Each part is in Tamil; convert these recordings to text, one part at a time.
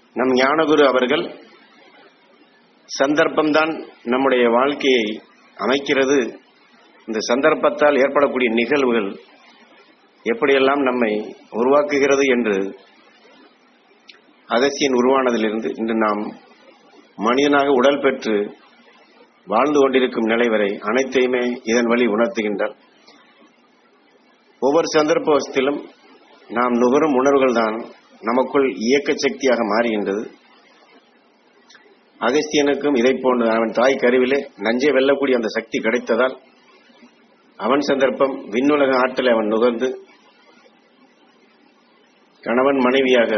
நம் ஞானகுரு அவர்கள் சந்தர்ப்பம்தான் நம்முடைய வாழ்க்கையை அமைக்கிறது, இந்த சந்தர்ப்பத்தால் ஏற்படக்கூடிய நிகழ்வுகள் எப்படியெல்லாம் நம்மை உருவாக்குகிறது என்று அகஸ்தியன் உருவானதிலிருந்து இன்று நாம் மனிதனாக உடல் பெற்று வாழ்ந்து கொண்டிருக்கும் நிலை வரை அனைத்தையுமே இதன் வழி உணர்த்துகின்றார். ஒவ்வொரு சந்தர்ப்பத்திலும் நாம் நுகரும் உணர்வுகள் தான் நமக்குள் இயக்க சக்தியாக மாறுகின்றது. அகஸ்தியனுக்கும் இதை போன்று அவன் தாய் கருவிலே நஞ்சை வெல்லக்கூடிய அந்த சக்தி கிடைத்ததால் அவன் சந்தர்ப்பம் விண்ணுலக ஆற்றலை அவன் நுகர்ந்து கணவன் மனைவியாக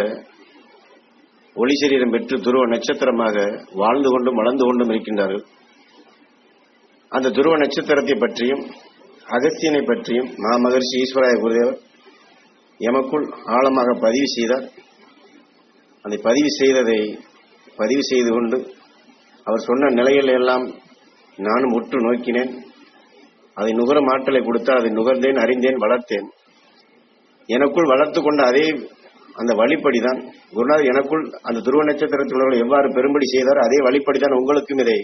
ஒளி சரீரம் பெற்று துருவ நட்சத்திரமாக வாழ்ந்து கொண்டும் வளர்ந்து கொண்டும் இருக்கின்றார்கள். அந்த துருவ நட்சத்திரத்தை பற்றியும் அகஸ்தியனை பற்றியும் மாமகர்ஷி ஈஸ்வராய குருதேவர் எமக்குள் ஆழமாக பதிவு செய்தார். அதை பதிவு செய்து கொண்டு அவர் சொன்ன நிலைகள் எல்லாம் நானும் உற்று நோக்கினேன். அதை நுகரும் ஆற்றலை கொடுத்தால் அதை நுகர்ந்தேன், அறிந்தேன், வளர்த்தேன். எனக்குள் வளர்த்து கொண்ட அதே அந்த வழிப்படிதான் குருநாதர் எனக்குள் அந்த துருவ நட்சத்திரத்தில் எவ்வாறு பெரும்படி செய்தார் அதே வழிப்படிதான் உங்களுக்கும் இதை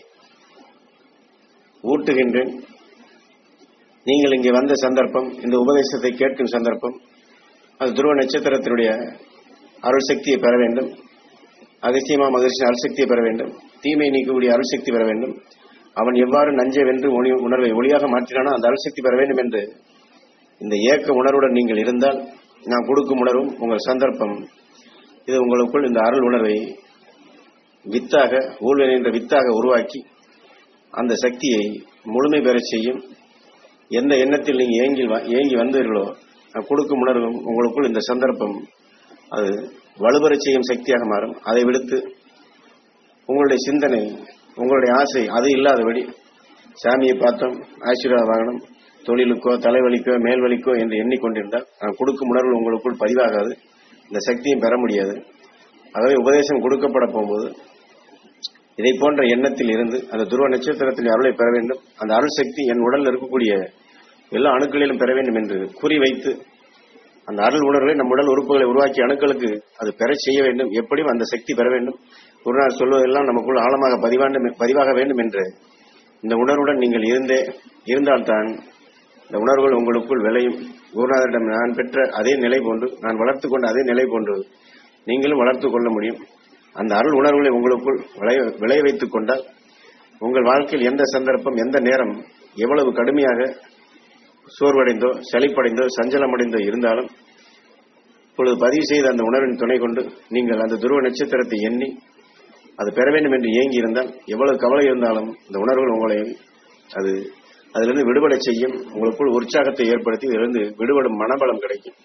ஊட்டுகின்றேன். நீங்கள் இங்கே வந்த சந்தர்ப்பம், இந்த உபதேசத்தை கேட்கும் சந்தர்ப்பம், அது துருவ நட்சத்திரத்தினுடைய அருள் சக்தியை பெற வேண்டும். அகஸ்தியமா மகர்ஷி அருள் சக்தியை பெற வேண்டும். தீமை நீக்கக்கூடிய அருள் சக்தி பெற வேண்டும். அவன் எவ்வாறு நஞ்சை வென்று உணர்வை ஒளியாக மாற்றினானோ அந்த அருள் சக்தி பெற வேண்டும் என்று இந்த ஏக்க உணர்வுடன் நீங்கள் இருந்தால் நான் கொடுக்கும் உணர்வும் உங்கள் சந்தர்ப்பம் இது உங்களுக்குள் இந்த அருள் உணர்வை வித்தாக ஊழ்வினை என்ற வித்தாக உருவாக்கி அந்த சக்தியை முழுமை பெற செய்யும். எந்த எண்ணத்தில் நீங்கள் ஏங்கி வந்தீர்களோ கொடுக்கும் உணர்வும் உங்களுக்குள் இந்த சந்தர்ப்பம் அது வலுப்பெற செய்யும் சக்தியாக மாறும். அதை விடுத்து உங்களுடைய சிந்தனை, உங்களுடைய ஆசை அது இல்லாதபடி சாமியை பார்த்தோம், ஆசீர்வாத வாகனம், தொழிலுக்கோ தலைவலிக்கோ மேல்வலிக்கோ என்று எண்ணிக்கொண்டிருந்தால் நான் கொடுக்கும் உணர்வு உங்களுக்குள் பதிவாகாது, இந்த சக்தியும் பெற முடியாது. ஆகவே உபதேசம் கொடுக்கப்பட போகும்போது இதை போன்ற எண்ணத்தில் இருந்து அந்த துருவ நட்சத்திரத்தில் அருளை பெற வேண்டும். அந்த அருள் சக்தி என் உடலில் இருக்கக்கூடிய எல்லா அணுக்களிலும் பெற வேண்டும் என்று குறிவைத்து அந்த அருள் உணர்வை நம் உடல் உறுப்புகளை உருவாக்கிய அணுக்களுக்கு அது பெற செய்ய வேண்டும். எப்படியும் அந்த சக்தி பெற வேண்டும். குருநாதர் சொல்வதெல்லாம் நமக்குள் ஆழமாக பதிவாக வேண்டும் என்று இந்த உணர்வுடன் நீங்கள் இருந்தால்தான் இந்த உணர்வுகள் உங்களுக்குள் விளையும். குருநாதரிடம் நான் பெற்ற அதே நிலை போன்று, நான் வளர்த்து கொண்ட அதே நிலை போன்று நீங்களும் வளர்த்து கொள்ள முடியும். அந்த அருள் உணர்வுகளை உங்களுக்குள் விளைய வைத்துக் கொண்டால் உங்கள் வாழ்க்கையில் எந்த சந்தர்ப்பம், எந்த நேரம், எவ்வளவு கடுமையாக சோர்வடைந்தோ சலிப்படைந்தோ சஞ்சலமடைந்தோ இருந்தாலும் இப்பொழுது பதிவு செய்த அந்த உணர்வின் துணை கொண்டு நீங்கள் அந்த துருவ நட்சத்திரத்தை எண்ணி அது பெற வேண்டும் என்று ஏங்கி இருந்தால் எவ்வளவு கவலை இருந்தாலும் இந்த உணர்வுகள் உங்களை அதிலிருந்து விடுபட செய்யும். உங்களுக்குள் உற்சாகத்தை ஏற்படுத்தி இதிலிருந்து விடுபடும் மனபலம் கிடைக்கும்.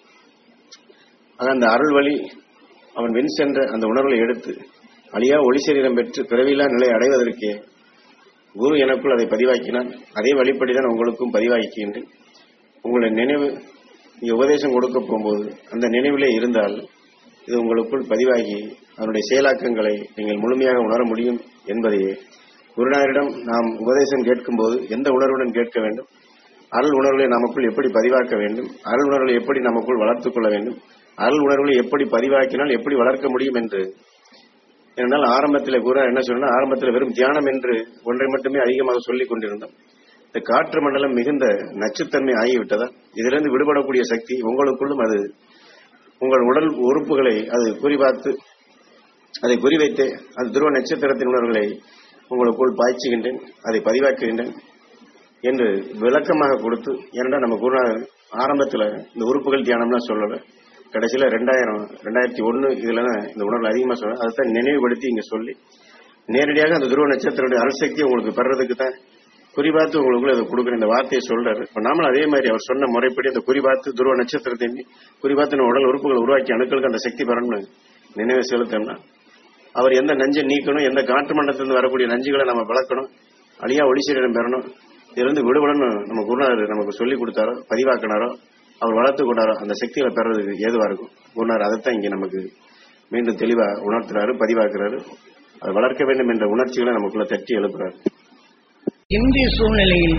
அந்த அருள் வழி அவன் வென் சென்ற அந்த உணர்வுகளை எடுத்து அழியா ஒளி சரீரம் பெற்று பிறவியில்லா நிலை அடைவதற்கே குரு எனக்குள் அதை பதிவாக்கினான். அதே வழிப்படிதான் உங்களுக்கும் பதிவாக்கின்றேன். உங்களுடைய நினைவு இங்கே உபதேசம் கொடுக்க போகும்போது அந்த நினைவிலே இருந்தால் இது உங்களுக்குள் பதிவாகி அதனுடைய செயலாக்கங்களை நீங்கள் முழுமையாக உணர முடியும் என்பதையே குருநாதரிடம் நாம் உபதேசம் கேட்கும்போது எந்த உணர்வுடன் கேட்க வேண்டும், அருள் உணர்வுகளை நமக்குள் எப்படி பதிவாக்க வேண்டும், அருள் உணர்வுகளை எப்படி நமக்குள் வளர்த்துக் கொள்ள வேண்டும், அருள் உணர்வுகளை எப்படி பதிவாக்கினால் எப்படி வளர்க்க முடியும் என்று. ஏனென்றால் ஆரம்பத்தில் குரு என்ன சொன்னால், ஆரம்பத்தில் வெறும் தியானம் என்று ஒன்றை மட்டுமே அதிகமாக சொல்லிக் கொண்டிருந்தோம். இந்த காற்று மண்டலம் மிகுந்த நச்சுத்தன்மை ஆகிவிட்டதால் இதிலிருந்து விடுபடக்கூடிய சக்தி உங்களுக்குள்ளும் அது உங்கள் உடல் உறுப்புகளை அது குறிபார்த்து அதை குறிவைத்து அது துருவ நட்சத்திரத்தின் உணர்வுகளை உங்களுக்குள் பாய்ச்சுகின்றேன், அதை பதிவாக்குகின்றேன் என்று விளக்கமாக கொடுத்து. ஏனென்றால் நம்ம குருநாதர் ஆரம்பத்தில் இந்த உறுப்புகள் தியானம்லாம் சொல்லலை, கடைசியில் 2001 இதுல இந்த உணர்வு அதிகமாக சொல்ல அதைத்தான் நினைவுபடுத்தி இங்க சொல்லி நேரடியாக அந்த துருவ நட்சத்திரத்துடைய அருள்சக்தி உங்களுக்கு பெறதுக்கு தான் குறிபார்த்து உங்களுக்குள்ள அதை கொடுக்குற இந்த வார்த்தையை சொல்றாரு. இப்ப நாமளும் அதே மாதிரி அவர் சொன்ன முறைப்படி அந்த குறிபார்த்து துருவ நட்சத்திரத்தை குறிபார்த்து நம்ம உடல் உறுப்புகளை உருவாக்கி அணுக்களுக்கு அந்த சக்தி பெறணும்னு நினைவு செலுத்தோம்னா அவர் எந்த நஞ்சை நீக்கணும், எந்த காற்று மண்டலத்திலிருந்து வரக்கூடிய நஞ்சுகளை நம்ம விளக்கணும், அழியா ஒளி சரீரம் பெறணும், இதிலிருந்து விடுபடணும் நம்ம குருநாதர் நமக்கு சொல்லி கொடுத்தாரோ பதிவாக்கினாரோ அவர் வளர்த்து கொண்டாரோ அந்த சக்திகளை பெறதுக்கு ஏதுவா இருக்கும். குருநாதர் அதைத்தான் இங்க நமக்கு மீண்டும் தெளிவா உணர்த்துறாரு, பதிவாக்குறாரு. அதை வளர்க்க வேண்டும் என்ற உணர்ச்சிகளை நமக்குள்ள தட்டி எழுப்புறாரு. இந்திய சூழ்நிலையில்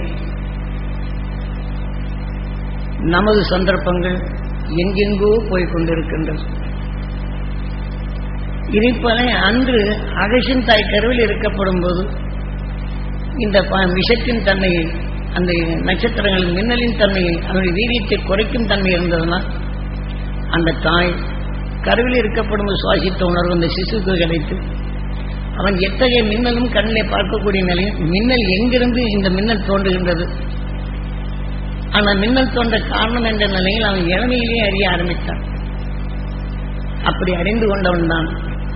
நமது சந்தர்ப்பங்கள் எங்கெங்கோ போய்கொண்டிருக்கின்றன. இதைப்போல அன்று அகசின் தாய் கருவில் இருக்கப்படும் போது இந்த விஷத்தின் தன்மையை, அந்த நட்சத்திரங்களின் மின்னலின் தன்மையை, அதனுடைய வீரியத்தை குறைக்கும் தன்மை இருந்ததுனால் அந்த தாய் கருவில் இருக்கப்படும் சுவாசித்த உணர்வு அந்த சிசுக்கு கிடைத்து அவன் எத்தகைய மின்னலும் கண்ணிலே பார்க்கக்கூடிய நிலையில் மின்னல் எங்கிருந்து இந்த மின்னல் தோன்றுகின்றது, அந்த மின்னல் தோன்ற காரணம் என்ற நிலையில் அவன் இளமையிலேயே அறிய ஆரம்பித்தான். அப்படி அறிந்து கொண்டவன் தான்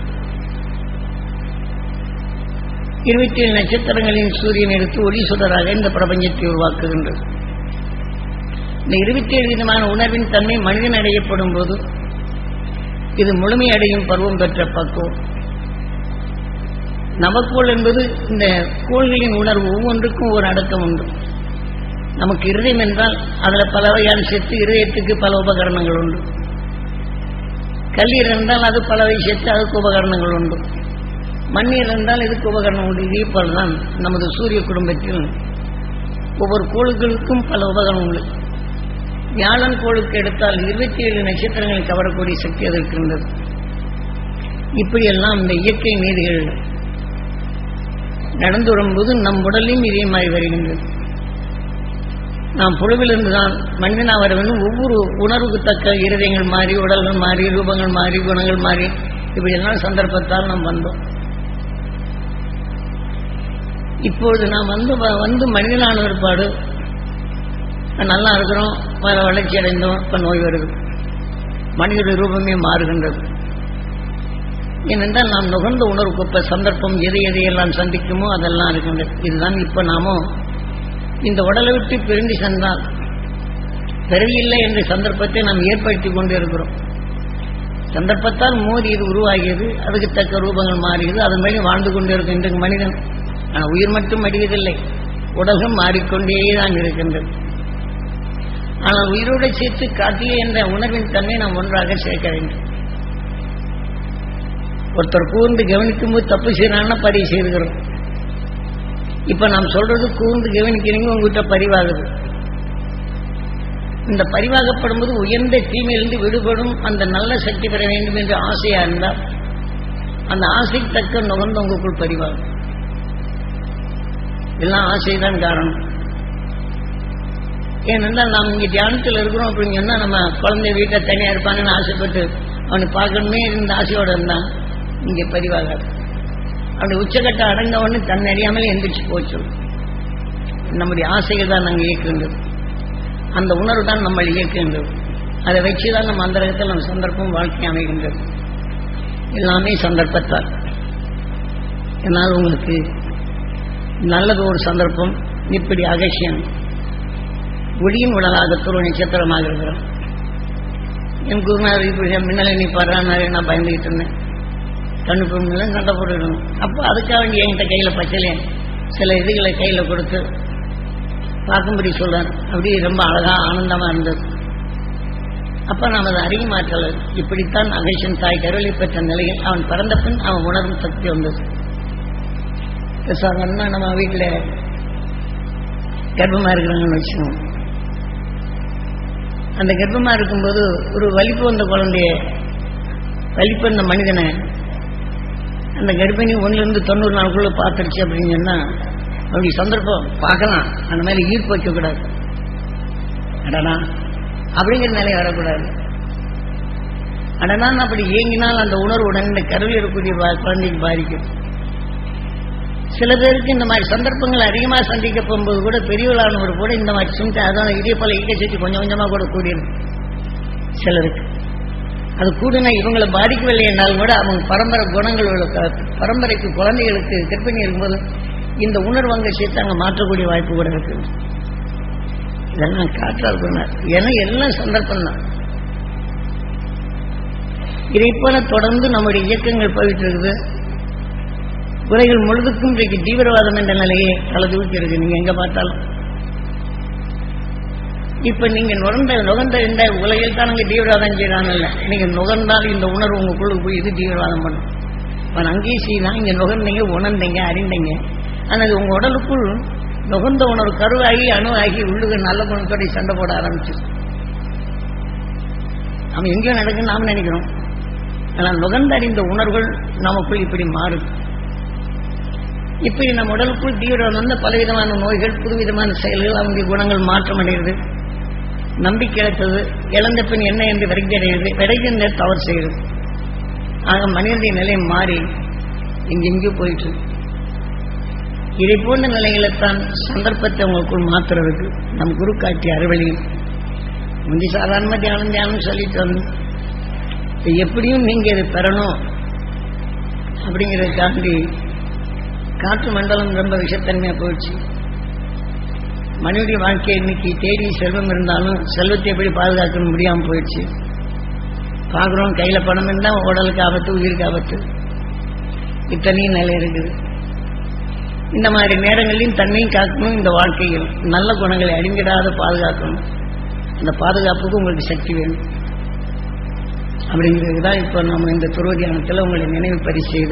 27 நட்சத்திரங்களின் சூரியன் எடுத்து ஒளி சுடராக இந்த பிரபஞ்சத்தை உருவாக்குகின்றது. இந்த 27 விதமான உணர்வின் தன்மை மனிதன் அடையப்படும் போது இது முழுமையடையும் பருவம் பெற்ற பக்குவம். நவக்கோள் என்பது இந்த கோள்களின் உணர்வு ஒவ்வொன்றுக்கும் ஒரு அடக்கம் உண்டு. நமக்கு இருதயம் என்றால் அதில் பல வகையான சேர்த்து இருதயத்துக்கு பல உபகரணங்கள் உண்டு. கல்லீரல் என்றால் அது பல வகை சேர்த்து அதுக்கு உபகரணங்கள் உண்டு. மண்ணீர் என்றால் இதுக்கு உபகரணம் உண்டு. இதே போல்தான் நமது சூரிய குடும்பத்தில் ஒவ்வொரு கோளுக்களுக்கும் பல உபகரணம் உண்டு. வியாழன் கோளுக்கு எடுத்தால் 27 நட்சத்திரங்களை கவரக்கூடிய சக்தி அதற்கு இருந்தது. இப்படியெல்லாம் இந்த இயற்கை நீதிகள் நடந்து வரும்போது நம் உடலையும் இதே மாதிரி வருகின்றது. நாம் புழுவிலிருந்து தான் மனிதனாக வர வேண்டும். ஒவ்வொரு உணர்வுக்கு தக்க இருதயங்கள் மாறி, உடல்கள் மாறி, ரூபங்கள் மாறி, குணங்கள் மாறி, இப்படியெல்லாம் சந்தர்ப்பத்தால் நாம் வந்தோம். இப்பொழுது நாம் வந்து மனிதனான ஏற்பாடு நல்லா இருக்கிறோம், வளர்ச்சி அடைந்தோம், இப்போ நோய் வருது, மனிதனுடைய ரூபமே மாறுகின்றது. ஏனென்றால் நாம் நுகர்ந்த உணர்வுக்கு சந்தர்ப்பம் எதையெல்லாம் சந்திக்குமோ அதெல்லாம் இருக்கின்றது. இதுதான் இப்போ நாமும் இந்த உடலை விட்டு பிரிந்து சென்றால் பிறவியில்லை என்ற சந்தர்ப்பத்தை நாம் ஏற்படுத்தி கொண்டு இருக்கிறோம். சந்தர்ப்பத்தால் மோதி இது உருவாகியது, அதுக்கு தக்க ரூபங்கள் மாறியது, அதன் மேலே வாழ்ந்து கொண்டு இருக்கும் இன்றைக்கு மனிதன். ஆனால் உயிர் மட்டும் அடிவதில்லை, உலகம் மாறிக்கொண்டே தான் இருக்கின்றது. ஆனால் உயிரோடு சேர்த்து காட்டிய என்ற உணர்வின் தன்மை நாம் ஒன்றாக சேர்க்க வேண்டும். ஒருத்தர் கூர்ந்து கவனிக்கும் போது தப்பு செய்யறான்னா பதிவு செய்துகிறோம். இப்ப நாம் சொல்றது கூர்ந்து கவனிக்கிறீங்க, உங்ககிட்ட பரிவாகுது. இந்த பரிவாகப்படும் போது உயர்ந்த தீமையிலிருந்து விடுபடும் அந்த நல்ல சக்தி பெற வேண்டும் என்று ஆசையா இருந்தால் அந்த ஆசைக்கு தக்க நுகர்ந்து உங்களுக்குள் பரிவாகும். எல்லாம் ஆசைதான் காரணம். ஏனென்றால் நாம் இங்கே தியானத்தில் இருக்கிறோம் அப்படின்னு சொன்னா நம்ம குழந்தை வீட்டை தனியாக இருப்பாங்கன்னு ஆசைப்பட்டு அவனை பார்க்கணுமே இந்த ஆசையோடு இருந்தான், இங்கே பதிவாகாது. அப்படி உச்சக்கட்ட அடங்கவன்னு தன்னை அறியாமலே எந்திரிச்சு போச்சு. நம்முடைய ஆசைகள் தான் நாங்கள் இயக்குகின்றது, அந்த உணர்வு தான் நம்ம இயக்குகின்றது. அதை வச்சுதான் நம்ம அந்த இடத்துல நம்ம சந்தர்ப்பம் வாழ்க்கை அமைகின்றது. எல்லாமே சந்தர்ப்பத்தால். என்னால் உங்களுக்கு நல்லது ஒரு சந்தர்ப்பம். இப்படி அகசியம் ஒளியின் உடலாக துருவ நட்சத்திரமாக இருக்கிறோம். என் குருநாதர் இப்படி மின்னலை நீ பாடுறாரு, நான் பயந்துகிட்டு இருந்தேன். கண்ணுக்கு மின்னலும் சண்டை போட்டுக்கணும். அப்போ அதுக்காக வேண்டி என்கிட்ட கையில் பச்சலையன் சில இதுகளை கையில் கொடுத்து பார்க்கும்படி சொல்றான். அப்படி ரொம்ப அழகா ஆனந்தமா இருந்தது. அப்ப நாம் அதை அறிய மாற்றல. இப்படித்தான் அகேஷன் தாய் கருளை பெற்ற நிலையில் அவன் பிறந்த பின் அவன் உணரும் சக்தி வந்தது. பேசுவாங்கன்னா நம்ம வீட்டில் கர்ப்பமா இருக்கிறாங்கன்னு வச்சுக்கோங்க. அந்த கர்ப்பமா இருக்கும்போது ஒரு வலிப்பு வந்த குழந்தைய, வலிப்பு வந்த மனிதனை அந்த கர்ப்பிணி 1-90 நாளுக்குள்ள பார்த்துருச்சு அப்படின்னு சொன்னா அப்படி சந்தர்ப்பம் பார்க்கலாம். அந்த மாதிரி ஈர்ப்பு வைக்கக்கூடாது. அடனா அப்படிங்கிற நிலையை வரக்கூடாது. அடனான்னு அப்படி இயங்கினால் அந்த உணர்வு உடனே இந்த கருவில் இருக்கக்கூடிய குழந்தைக்கு பாதிக்கும். சில பேருக்கு இந்த மாதிரி சந்தர்ப்பங்கள் அதிகமாக சந்திக்க போகும்போது கூட பெரியவளானவர் கூட இந்த மாதிரி சிம்ட அதான் இதே போல ஈக்கச்சேர்த்து கொஞ்சம் கொஞ்சமாக கூட கூடியிருக்கு சிலருக்கு. அது கூடினா இவங்களை பாதிக்கவில்லை என்றாலும் கூட அவங்க பரம்பரை குணங்களுக்கு, பரம்பரைக்கு குழந்தைகளுக்கு கர்ப்பிணி இருக்கும்போது இந்த உணர்வு அங்கே சேர்த்து அங்கே மாற்றக்கூடிய வாய்ப்பு கூட இருக்கு. இதெல்லாம் காற்றால் சொன்னார். ஏன்னா எல்லாம் சந்தர்ப்பம் தான். இதை போல தொடர்ந்து நம்முடைய இயக்கங்கள் போயிட்டு இருக்குது. உலகில் முழுதுக்கும் இன்றைக்கு தீவிரவாதம் என்ற நிலையை தலதூக்கி இருக்கு. நீங்க எங்க பார்த்தாலும் இப்ப நீங்க நுகர்ந்த இந்த உலகில் தான் அங்கே தீவிரவாதம் செய்யறாங்கல்ல. நீங்க நுகர்ந்தால் இந்த உணர்வு உங்களுக்குள்ள போய் இது தீவிரவாதம் பண்ணும். அவன் அங்கேயே செய்யலாம். இங்க நுகர்ந்தீங்க, உணர்ந்தீங்க, அறிந்தீங்க. ஆனால் உங்க உடலுக்குள் நுகர்ந்த உணர்வு கருவாகி அணுவாகி உள்ளுக நல்ல குணத்தோட சண்டை போட ஆரம்பிச்சு. அவன் எங்கேயோ நடக்குன்னு நாம நினைக்கிறோம். ஆனால் நுகர்ந்தறிந்த உணர்வுகள் நமக்குள் இப்படி மாறும். இப்படி நம் உடலுக்குள் தீவிரம் வந்த பலவிதமான நோய்கள், புதுவிதமான செயல்கள், அவங்க குணங்கள் மாற்றம் அடைகிறது, நம்பிக்கை இழத்தது, இழந்த பின் என்ன என்று விரைஞ்சடைகிறது, விரைகின்ற தவறு செய்கிறது. ஆக மனிதனுடைய நிலை மாறி இங்கெங்கோ போயிட்டு இதை போன்ற நிலைகளைத்தான் சந்தர்ப்பத்தை உங்களுக்குள் மாற்றுறதுக்கு நம் குரு காட்டிய அறிவழியும் முந்தி சாதாரண தியானம் சொல்லிட்டு வந்து எப்படியும் நீங்க இதை பெறணும் அப்படிங்கிறதுக்காண்டி காற்று மண்டலம் ரொம்ப விஷத்தன்மையா போயிடுச்சு. மனிதனுடைய வாழ்க்கை இன்னைக்கு தேடி செல்வம் இருந்தாலும் செல்வத்தை எப்படி பாதுகாக்க முடியாம போயிடுச்சு. பார்க்குறோம், கையில பணம் இருந்தால் உடலுக்கு ஆபத்து, உயிருக்கு ஆபத்து, இத்தனையும் நிலை இருக்குது. இந்த மாதிரி நேரங்களிலும் தன்னையும் காக்கணும், இந்த வாழ்க்கையில் நல்ல குணங்களை அடிங்கிடாத பாதுகாக்கணும். அந்த பாதுகாப்புக்கு உங்களுக்கு சக்தி வேணும். அப்படிங்கிறது தான் இப்போ நம்ம இந்த துருவதியானத்தில் உங்களுடைய நினைவு பதிவு செய்து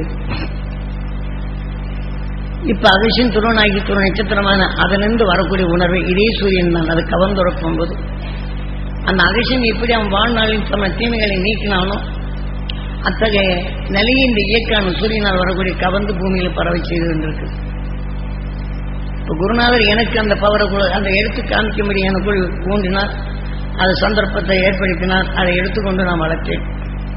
இப்ப அகசியம் துருவனாகி துருவ நட்சத்திரமான அதிலிருந்து வரக்கூடிய உணர்வை இதே சூரியன் தான் அது கவர்ந்துறக்கும் போது அந்த அகசியம் எப்படி அவன் வாழ்நாளில் தம்ம தீமைகளை நீக்கினாலும் அத்தகைய நிலையை இந்த இயக்கான சூரியனால் வரக்கூடிய கவர்ந்து பூமியில பரவை செய்து கொண்டிருக்கு. இப்ப குருநாதர் எனக்கு அந்த பவரை அந்த எடுத்து காமிக்கும்படி எனக்குள் ஊன்றினார், அது சந்தர்ப்பத்தை ஏற்படுத்தினார், அதை எடுத்துக்கொண்டு நான் வளர்த்தேன்.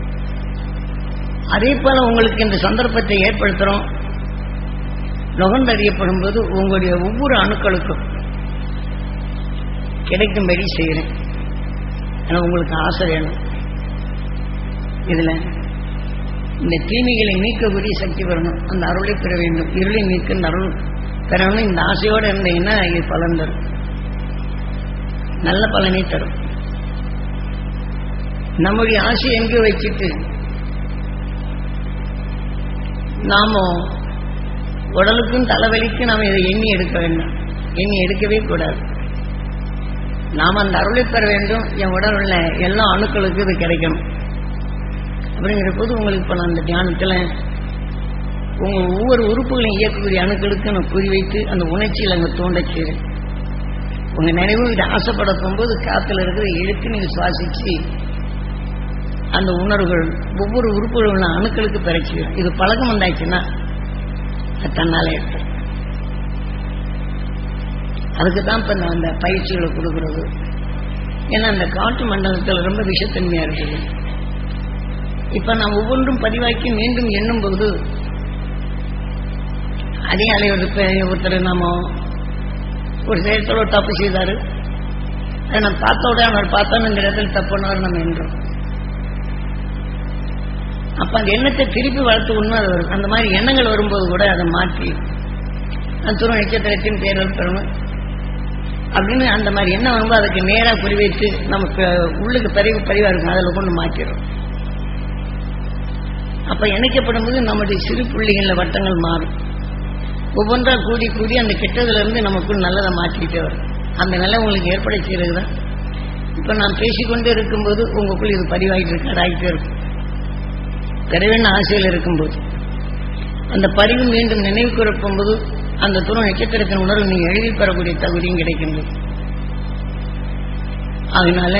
அதே போல உங்களுக்கு இந்த சந்தர்ப்பத்தை ஏற்படுத்துறோம். நுகர்ந்தறியப்படும் போது உங்களுடைய ஒவ்வொரு அணுக்களுக்கும் கிடைக்கும்படி செய்கிறேன். ஏன்னா உங்களுக்கு ஆசை வேணும். இதுல இந்த தீமைகளை நீக்கக்கூடிய சக்தி வரணும், அந்த அருளை பெற வேண்டும், இருளை நீக்க அருள் பெறணும். இந்த ஆசையோடு இருந்தீங்கன்னா இது பலன் தரும், நல்ல பலனை தரும். நம்முடைய ஆசை எங்கே வச்சுட்டு நாம உடலுக்கும் தலைவலிக்கு நாம் இதை எண்ணி எடுக்க வேண்டும், எண்ணி எடுக்கவே கூடாது. நாம் அந்த அருளை பெற வேண்டும். என் உடல் உள்ள எல்லா அணுக்களுக்கும் இது கிடைக்கணும் அப்படிங்கிற போது உங்களுக்கு இப்போ நான் அந்த தியானத்தில் உங்கள் ஒவ்வொரு உறுப்புகளையும் இயக்கக்கூடிய அணுக்களுக்கு நான் குறி வைத்து அந்த உணர்ச்சியில் அங்கே தோண்ட செய்கிறேன். உங்கள் நினைவு இதை ஆசைப்பட போகும்போது காற்றுல இருக்கிற இழுத்து நீங்கள் சுவாசிச்சு அந்த உணர்வுகள் ஒவ்வொரு உறுப்புகள் உள்ள அணுக்களுக்கு பெறச்சிடும். இது பழக்கம் வந்தாச்சுன்னா தன்னாலே எடுத்து அதுக்கு தான் இப்போ நான் அந்த பயிற்சிகளை கொடுக்கறது. ஏன்னா அந்த காற்று மண்டலத்தில் ரொம்ப விஷத்தன்மையா இருக்குது. இப்ப நாம் ஒவ்வொன்றும் பதிவாக்கி மீண்டும் எண்ணும் போது அதே ஒருத்தர் நாம ஒரு செயற்கை தப்பு செய்தாரு, அதை நம்ம பார்த்தோட அவர் பார்த்தோன்னு இந்த இடத்துல தப்புனாரு நம்ம என்றோம். அப்ப அந்த எண்ணத்தை திருப்பி வளர்த்து உண்மை அது வரும். அந்த மாதிரி எண்ணங்கள் வரும்போது கூட அதை மாற்றி அந்த துருவ நட்சத்திரத்தின் தேர்தல் பெறணும் அப்படின்னு அந்த மாதிரி எண்ணம் வரும்போது அதுக்கு நேராக குறிவைத்து நமக்கு உள்ளுக்கு பதிவாக இருக்கும், அதில் கொண்டு மாற்றிடும். அப்ப இணைக்கப்படும் போது நம்முடைய சிறு புள்ளிகளில் வட்டங்கள் மாறும். ஒவ்வொன்றா கூடி கூடி அந்த கெட்டதுல இருந்து நமக்குள் நல்லதை மாற்றிக்கிட்டே வரும். அந்த நிலை உங்களுக்கு ஏற்பட செய்யறது தான் இப்ப நான் பேசிக்கொண்டே இருக்கும்போது உங்களுக்குள் இது பதிவாகிட்டு இருக்கு, அடாகிட்டே இருக்கும். பெறவேண்ட ஆசையில் இருக்கும்போது அந்த பதிவு மீண்டும் நினைவு கூறப்போது அந்த துணை நட்சத்திரத்தின் உணர்வு நீங்க எழுதி பெறக்கூடிய தகுதியும் கிடைக்கின்றது. அதனால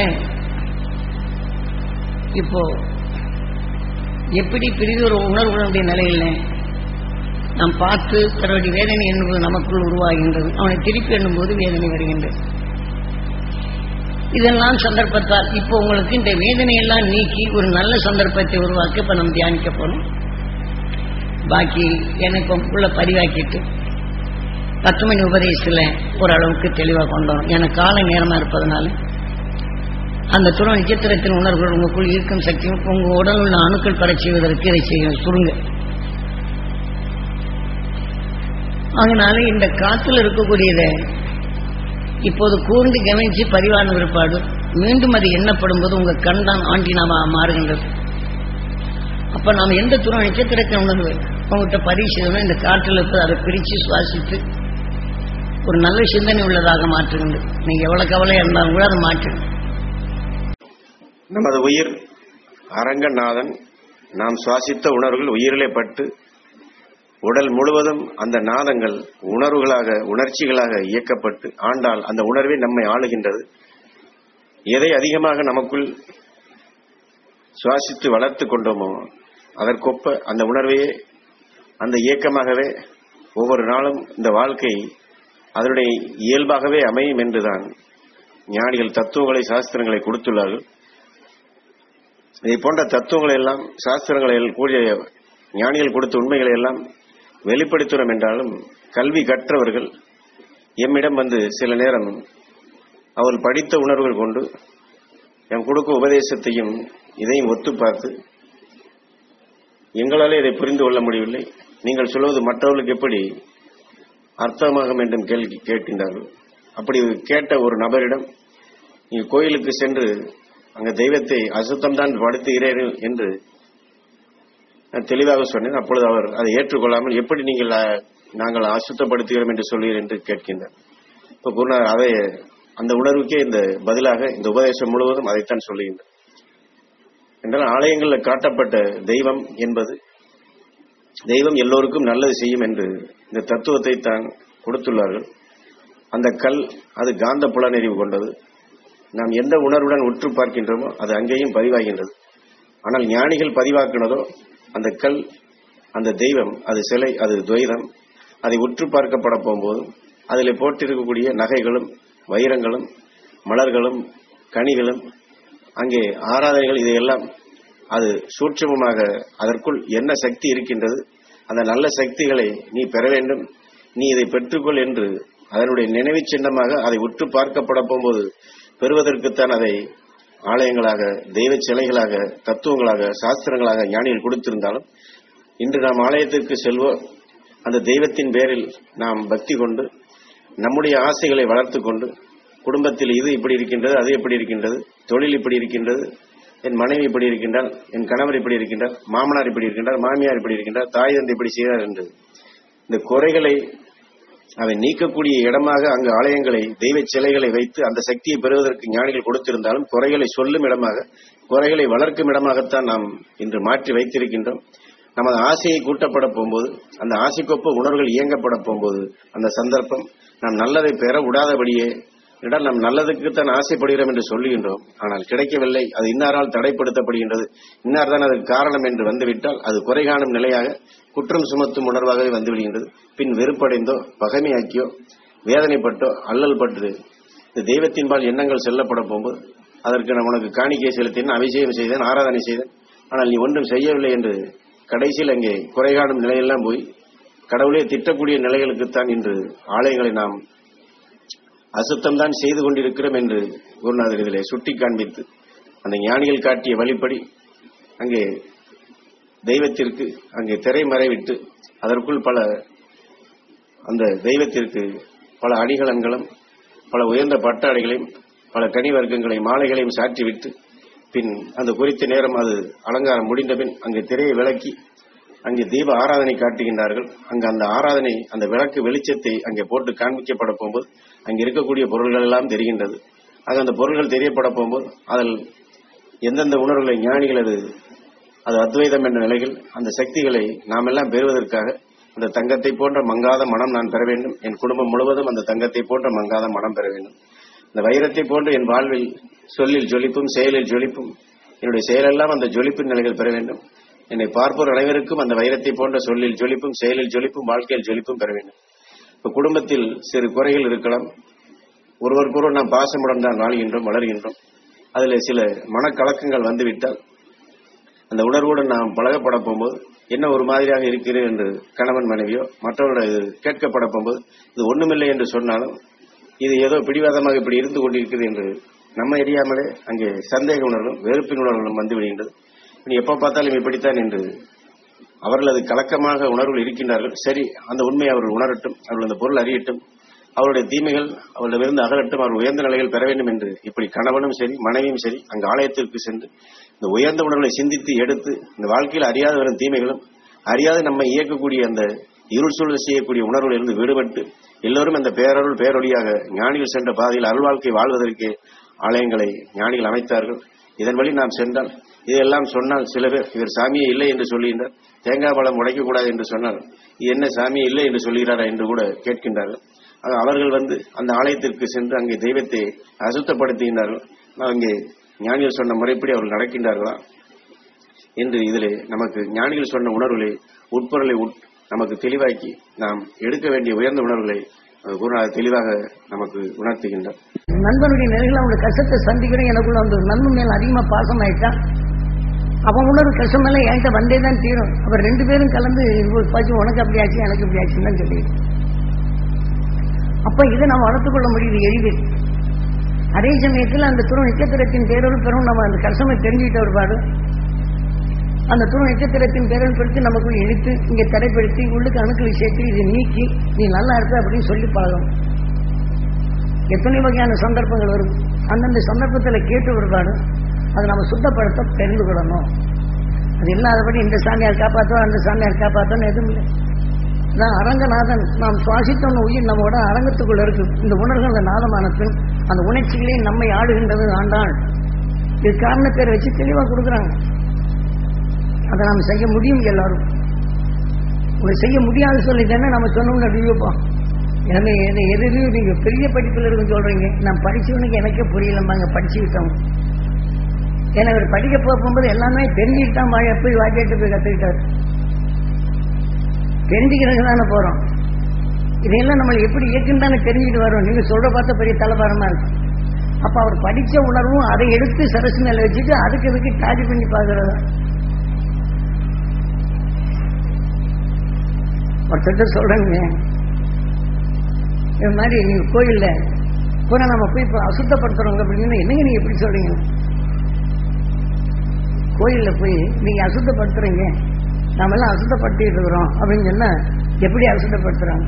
இப்போ எப்படி பிரிதொரு உணர்வுகளுடைய நிலையில் நாம் பார்த்து தன்னுடைய வேதனை என்பது நமக்குள் உருவாகின்றது. அவனை திருப்பி எண்ணும்போது வேதனை வருகின்றது. இதெல்லாம் சந்தர்ப்பத்தால் இப்போ உங்களுக்கு இந்த வேதனையெல்லாம் நீக்கி ஒரு நல்ல சந்தர்ப்பத்தை உருவாக்க இப்ப நம்ம தியானிக்க போனோம். பாக்கி எனக்கு உள்ள பதிவாக்கிட்டு 10 மணி உபதேசத்துல ஓரளவுக்கு தெளிவாக கொண்டு வரும். எனக்கு கால நேரமா இருப்பதனால அந்த துணை நட்சத்திரத்தின் உணர்வுகள் உங்களுக்குள் இருக்கும் சக்தியும் உங்க உடல் உள்ள அணுக்கள் பெற செய்வதற்கு இதை செய்யும் சுருங்க. அதனால இந்த காத்துல இருக்கக்கூடியதை இப்போது கூர்ந்து கவனிச்சு பதிவான விற்பாடு மீண்டும் அது எண்ணப்படும் போது உங்க கண் தான் ஆண்டினாவா மாறுகின்றது. அப்ப நாம் எந்த துணை நட்சத்திரத்தின் உணர்வு உங்ககிட்ட பதிவு செய்யணும், இந்த காற்றில் இருப்பது அதை பிரித்து சுவாசித்து ஒரு நல்ல சிந்தனை உள்ளதாக மாற்றுகின்றது. நீங்க எவ்வளவு கவலையா இருந்தாலும் கூட அதை மாற்றுங்க. நமது உயிர் அரங்கநாதன் நாம் சுவாசித்த உணர்வுகள் உயிரிலே பட்டு உடல் முழுவதும் அந்த நாதங்கள் உணர்வுகளாக உணர்ச்சிகளாக இயக்கப்பட்டு ஆண்டால் அந்த உணர்வே நம்மை ஆளுகின்றது. எதை அதிகமாக நமக்குள் சுவாசித்து வளர்த்து கொண்டோமோ அதற்கொப்ப அந்த உணர்வையே அந்த இயக்கமாகவே ஒவ்வொரு நாளும் இந்த வாழ்க்கை அதனுடைய இயல்பாகவே அமையும் என்றுதான் ஞானிகள் தத்துவங்களை சாஸ்திரங்களை கொடுத்துள்ளார்கள். இதை போன்ற தத்துவங்களை எல்லாம் சாஸ்திரங்களில் கூடிய ஞானிகள் கொடுத்த உண்மைகளை எல்லாம் வெளிப்படுத்துகிறோம் என்றாலும் கல்வி கற்றவர்கள் எம்மிடம் வந்து சில நேரம் அவர்கள் படித்த உணர்வுகள் கொண்டு எம் கொடுக்கும் உபதேசத்தையும் இதையும் ஒத்து பார்த்து எங்களாலே இதை புரிந்து கொள்ள முடியவில்லை, நீங்கள் சொல்வது மற்றவர்களுக்கு எப்படி அர்த்தமாகும் என்றும் கேள்வி கேட்கின்றார்கள். அப்படி கேட்ட ஒரு நபரிடம் நீங்கள் கோயிலுக்கு சென்று அங்க தெய்வத்தை அசுத்தம்தான் படுத்துகிறீர்கள் என்று நான் தெளிவாக சொன்னேன். அப்பொழுது அவர் அதை ஏற்றுக்கொள்ளாமல் எப்படி நாங்கள் அசுத்தப்படுத்துகிறோம் என்று சொல்வீர்கள் என்று கேட்கின்றார். இப்ப குருநாதர் அதை அந்த உணர்வுக்கே இந்த பதிலாக இந்த உபதேசம் முழுவதும் அதைத்தான் சொல்லுகின்றார். என்றால் ஆலயங்களில் காட்டப்பட்ட தெய்வம் என்பது தெய்வம் எல்லோருக்கும் நல்லது செய்யும் என்று இந்த தத்துவத்தை தான் கொடுத்துள்ளார்கள். அந்த கல் அது காந்த புலனறிவு கொண்டது. நாம் எந்த உணர்வுடன் உற்று பார்க்கின்றோமோ அது அங்கேயும் பதிவாகின்றது. ஆனால் ஞானிகள் பதிவாக்கினதோ அந்த கல் அந்த தெய்வம் அது சிலை அது துவைதம் அதை உற்று பார்க்கப்பட போகும்போது அதில் போட்டிருக்கக்கூடிய நகைகளும் வைரங்களும் மலர்களும் கனிகளும் அங்கே ஆராதனைகள் இதையெல்லாம் அது சூட்சமமாக அதற்குள் என்ன சக்தி இருக்கின்றது, அந்த நல்ல சக்திகளை நீ பெற வேண்டும், நீ இதை பெற்றுக்கொள் என்று அதனுடைய நினைவு சின்னமாக அதை உற்று பார்க்கப்பட போகும்போது பெறுவதற்குத்தான் அதை ஆலயங்களாக தெய்வ சிலைகளாக தத்துவங்களாக சாஸ்திரங்களாக ஞானிகள் கொடுத்திருந்தாலும் இன்று நாம் ஆலயத்திற்கு செல்வோம் அந்த தெய்வத்தின் பேரில் நாம் பக்தி கொண்டு நம்முடைய ஆசைகளை வளர்த்து கொண்டு குடும்பத்தில் இது இப்படி இருக்கின்றது, அது எப்படி இருக்கின்றது, தொழில் இப்படி இருக்கின்றது, என் மனைவி இப்படி இருக்கின்றார், என் கணவர் இப்படி இருக்கின்றார், மாமனார் இப்படி இருக்கின்றார், மாமியார் இப்படி இருக்கின்றார், தாய் தந்தை இப்படி செய்தார் என்று இந்த குறைகளை அவை நீக்கக்கூடிய இடமாக அங்கு ஆலயங்களை தெய்வ சிலைகளை வைத்து அந்த சக்தியை பெறுவதற்கு ஞானிகள் கொடுத்திருந்தாலும் குறைகளை சொல்லும் இடமாக குறைகளை வளர்க்கும் இடமாகத்தான் நாம் இன்று மாற்றி வைத்திருக்கின்றோம். நமது ஆசையை கூட்டப்பட போகும்போது அந்த ஆசைக்கொப்ப உணர்வுகள் இயங்கப்பட போகும்போது அந்த சந்தர்ப்பம் நாம் நல்லதை பெற விடாதபடியே இடம் நாம் நல்லதுக்குத்தான் ஆசைப்படுகிறோம் என்று சொல்லுகின்றோம். ஆனால் கிடைக்கவில்லை, அது இன்னாரால் தடைப்படுத்தப்படுகின்றது, இன்னார் தான் அதற்கு காரணம் என்று வந்துவிட்டால் அது குறை காணும் நிலையாக குற்றம் சுமத்தும் உணர்வாகவே வந்துவிடுகின்றது. பின் வெறுப்படைந்தோ பகைமையாக்கியோ வேதனைப்பட்டோ அல்லல் பட்டு இந்த தெய்வத்தின்பால் எண்ணங்கள் செல்லப்பட போகும்போது அதற்கு நான் உனக்கு காணிக்கை செலுத்தினேன், அபிஷேகம் செய்தேன், ஆராதனை செய்தேன், ஆனால் நீ ஒன்றும் செய்யவில்லை என்று கடைசியில் அங்கே குறை காணும் நிலையெல்லாம் போய் கடவுளே திட்டக்கூடிய நிலைகளுக்குத்தான் இன்று ஆலயங்களை நாம் அசுத்தம் தான் செய்து கொண்டிருக்கிறோம் என்று குருநாதர் இதிலே சுட்டி காண்பித்து அந்த ஞானிகள் காட்டிய வழிப்படி அங்கே தெய்வத்திற்கு அங்கே திரைமறைவிட்டு அதற்குள் பல அந்த தெய்வத்திற்கு பல அணிகலன்களும் பல உயர்ந்த பட்டாடைகளையும் பல கனி வர்க்கங்களையும் மாலைகளையும் சாற்றிவிட்டு பின் அந்த குறித்த நேரம் அது அலங்காரம் முடிந்த பின் அங்கே திரையை விளக்கி அங்கே தீப ஆராதனை காட்டுகின்றார்கள். அங்கு அந்த ஆராதனை அந்த விளக்கு வெளிச்சத்தை அங்கே போட்டு காண்பிக்கப்பட போகும்போது அங்கே இருக்கக்கூடிய பொருள்கள் எல்லாம் தெரிகின்றது. ஆக அந்த பொருள்கள் தெரியப்பட போகும்போது அதில் எந்தெந்த உணர்வுகளை ஞானிகள் அது அத்வைதம் என்ற நிலையில் அந்த சக்திகளை நாம் எல்லாம் பெறுவதற்காக அந்த தங்கத்தை போன்ற மங்காத மனம் நான் பெற வேண்டும், என் குடும்பம் முழுவதும் அந்த தங்கத்தை போன்ற மங்காத மனம் பெற வேண்டும், இந்த வைரத்தை போன்று என் வாழ்வில் சொல்லில் ஜொலிப்பும் செயலில் ஜொலிப்பும் என்னுடைய செயலெல்லாம் அந்த ஜொலிப்பின் நிலைகள் பெற வேண்டும், என்னை பார்ப்போர் அனைவருக்கும் அந்த வைரத்தை போன்ற சொல்லில் ஜொலிப்பும் செயலில் ஜொலிப்பும் வாழ்க்கையில் ஜொலிப்பும் பெற வேண்டும். இப்ப குடும்பத்தில் சிறு குறைகள் இருக்கலாம், ஒருவருக்கொருவர் நாம் பாசமுடன் தான் வாழ்கின்றோம் வளர்கின்றோம், அதில் சில மனக்கலக்கங்கள் வந்துவிட்டால் அந்த உணர்வுடன் நாம் பழகப்பட போகும்போது என்ன ஒரு மாதிரியாக இருக்கிறது என்று கணவன் மனைவியோ மற்றவர்கள் கேட்கப்பட போகும்போது இது ஒண்ணுமில்லை என்று சொன்னாலும் இது ஏதோ பிடிவாதமாக இப்படி இருந்து கொண்டிருக்கிறது என்று நம்ம அறியாமலே அங்கே சந்தேக உணர்வும் வெறுப்பின் உணர்வுகளும் வந்து விடுகின்றது. நீ எப்ப பார்த்தாலும் இப்படித்தான் என்று அவர்கள் அது கலக்கமாக உணர்வுகள் இருக்கின்றார்கள். சரி, அந்த உண்மையை அவர்கள் உணரட்டும், அவர்கள் அந்த பொருள் அறியட்டும், அவருடைய தீமைகள் அவர்களிடமிருந்து அகலட்டும், அவர் உயர்ந்த நிலைகள் பெற வேண்டும் என்று இப்படி கணவனும் சரி மனைவியும் சரி அங்கு ஆலயத்திற்கு சென்று இந்த உயர்ந்த உணர்வுகளை சிந்தித்து எடுத்து இந்த வாழ்க்கையில் அறியாத வரும் தீமைகளும் அறியாது நம்மை இயக்கக்கூடிய அந்த இருள் சூழல் செய்யக்கூடிய உணர்வுகளிலிருந்து விடுபட்டு எல்லோரும் அந்த பேரருள் பேரொழியாக ஞானிகள் சென்ற பாதையில் அருள் வாழ்க்கை வாழ்வதற்கு ஆலயங்களை ஞானிகள் அமைத்தார்கள். இதன் வழி நாம் சென்றால் இதெல்லாம் சொன்னால் சில பேர் இவர் சாமியே இல்லை என்று சொல்லுகின்றார், தேங்காய் பழம் உடைக்கக்கூடாது என்று சொன்னால் இது என்ன சாமியே இல்லை என்று சொல்கிறாரா என்று கூட கேட்கின்றார்கள். அவர்கள் வந்து அந்த ஆலயத்திற்கு சென்று அங்கே தெய்வத்தை அசுத்தப்படுத்துகின்றார்கள். அங்கே ஞானிகள் சொன்ன முறைப்படி அவர்கள் நடக்கின்றார்களா? என்று இதிலே நமக்கு ஞானிகள் சொன்ன உணர்வுகளை உட்பொருளை நமக்கு தெளிவாக்கி நாம் எடுக்க வேண்டிய உயர்ந்த உணர்வுகளை குருநாதர் தெளிவாக நமக்கு உணர்த்துகின்றார். நண்பனுடைய நிலையில் அவனுடைய கஷ்டத்தை சந்திக்கிறேன், எனக்குள்ள அந்த நண்பன் மேல அதிகமா பாசம் ஆயிட்டா அவன் உணர்வு கஷ்டம் எல்லாம் என்கிட்ட வந்தே தான் தீரும். அவர் 2 பேரும் கலந்து உனக்கு அப்படி ஆச்சு எனக்கு இப்படி ஆச்சுன்னு தான் சொல்லி அப்ப இதை நம்ம வளர்த்துக்கொள்ள முடியுது எளிதில். அதே சமயத்தில் அந்த துரு நட்சத்திரத்தின் பேரொரு பெரும் நம்ம அந்த கஷ்டமை தெரிஞ்சுக்கிட்ட ஒருபாடு அந்த துரு நட்சத்திரத்தின் பேரொரு பெருத்து நமக்குள் இழுத்து இங்கே தடைப்படுத்தி உள்ளுக்கு அணுக்கு விஷயத்தை இதை நீக்கி நீ நல்லா இருக்க அப்படின்னு சொல்லி பழகணும். எத்தனை வகையான சந்தர்ப்பங்கள் வரும், அந்தந்த சந்தர்ப்பத்தில் கேட்டு ஒருபாடு அதை நம்ம சுத்தப்படுத்த தெரிந்து கொள்ளணும். அது இல்லாதபடி இந்த சாமியார் காப்பாற்றோம் அந்த சாமியார் காப்பாற்றோன்னு எதுவும் இல்லை. நான் அரங்கநாதன், நாம் சுவாசித்தோன்னு உயிர் நம்மோட அரங்கத்துக்குள்ள இருக்கு. இந்த உணர்வு அந்த நாதமானத்தின் அந்த உணர்ச்சிகளே நம்மை ஆடுகின்றது ஆண்டாள். இது காரண பேரை வச்சு தெளிவாக கொடுக்குறாங்க. அதை நாம் செய்ய முடியும். எல்லாரும் உங்களுக்கு செய்ய முடியாது சொல்லிட்டேன்னா நம்ம சொன்னோம்னு அறிவிப்போம். எனவே எதுலையும் நீங்க பெரிய படிப்பில் இருக்குன்னு சொல்றீங்க, நான் படிச்சவனுக்கு எனக்கே புரியலம்பாங்க படிச்சுக்கிட்டோம். ஏன்னா அவர் படிக்க போகும்போது எல்லாமே தெரிஞ்சுக்கிட்டான். போய் வாத்தியாட்டு போய் கற்றுக்கிட்டார். தெரிஞ்சுக்கிறதுக்கு தானே போறோம். இதையெல்லாம் நம்மளை எப்படி இயக்குன்னு தானே தெரிஞ்சுட்டு வரோம். நீங்க சொல்ற பார்த்த பெரிய தலைபாரமா இருக்கு. அப்ப அவர் படிச்ச உணர்வும் அதை எடுத்து சரசு மேல வச்சுட்டு அதுக்கு டாஜி பண்ணி பாக்குறது. ஒருத்தர் சொல்றேங்க, இது மாதிரி நீங்க கோயில்ல பூரா நம்ம போய் இப்போ அசுத்தப்படுத்துறோங்க அப்படின்னா என்னங்க நீங்க எப்படி சொல்றீங்க? கோயில்ல போய் நீங்க அசுத்தப்படுத்துறீங்க, நாம எல்லாம் அசுத்தப்படுத்திட்டு இருக்கிறோம் அப்படின்னு சொன்னா எப்படி அசுத்தப்படுத்துறாங்க?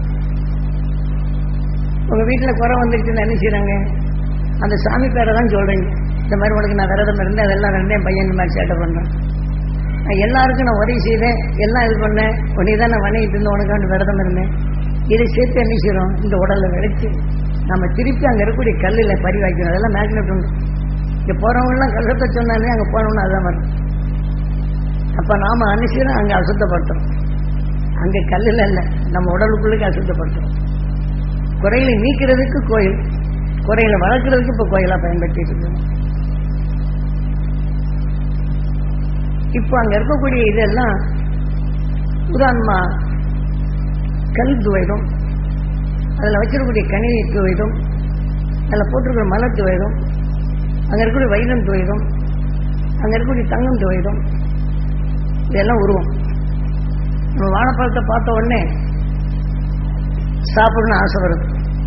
உங்க வீட்டுல குறை வந்துருச்சுன்னு என்ன செய்யறாங்க? அந்த சாமி பேரை தான் சொல்றீங்க. இந்த மாதிரி உனக்கு நான் விரதம் இருந்தேன், அதெல்லாம் இருந்தேன், பையன் இந்த மாதிரி சேட்டை பண்றேன், நான் எல்லாருக்கும் நான் உதவி செய்தேன், எல்லாம் இது பண்ணேன், உடனே தான் நான் வணங்கிட்டு இருந்தேன், உனக்காண்டு விரதம் இருந்தேன். இதை சேர்த்து என்ன செய்யறோம்? இந்த உடல்ல விளைச்சு நம்ம திருப்பி அங்க இருக்கக்கூடிய கல்லுல பரிவாய்க்கணும். அதெல்லாம் மேக்னெட் உண்டு. இங்க போறவங்க எல்லாம் கஷ்டத்தை சொன்னாலே அங்க போனோம்னு அதான் வரும். அப்ப நாம அனுசரிச்சு அங்க அசுத்தப்படுத்துறோம். அங்க கல்லுல இல்ல, நம்ம உடலுக்குள்ளுக்கு அசுத்தப்படுத்துறோம். குறைகளை நீக்கிறதுக்கு கோயில், குறைகளை வளர்க்கறதுக்கு இப்ப கோயிலா பயன்படுத்தி இருக்கோம். இப்ப அங்க இருக்கக்கூடிய இதெல்லாம் உதாரணமா கல் துவைதம், அதுல வச்சிருக்கக்கூடிய கணினி துவைதம், அதுல போட்டிருக்கிற மலர் துவைதம், அங்க இருக்கக்கூடிய வைரம் துவைதம், அங்க இருக்கக்கூடிய தங்கம் துவைதம், இதெல்லாம் உருவம். நம்ம வாழைப்பழத்தை பார்த்த உடனே சாப்பிடணும்னு ஆசை வருது.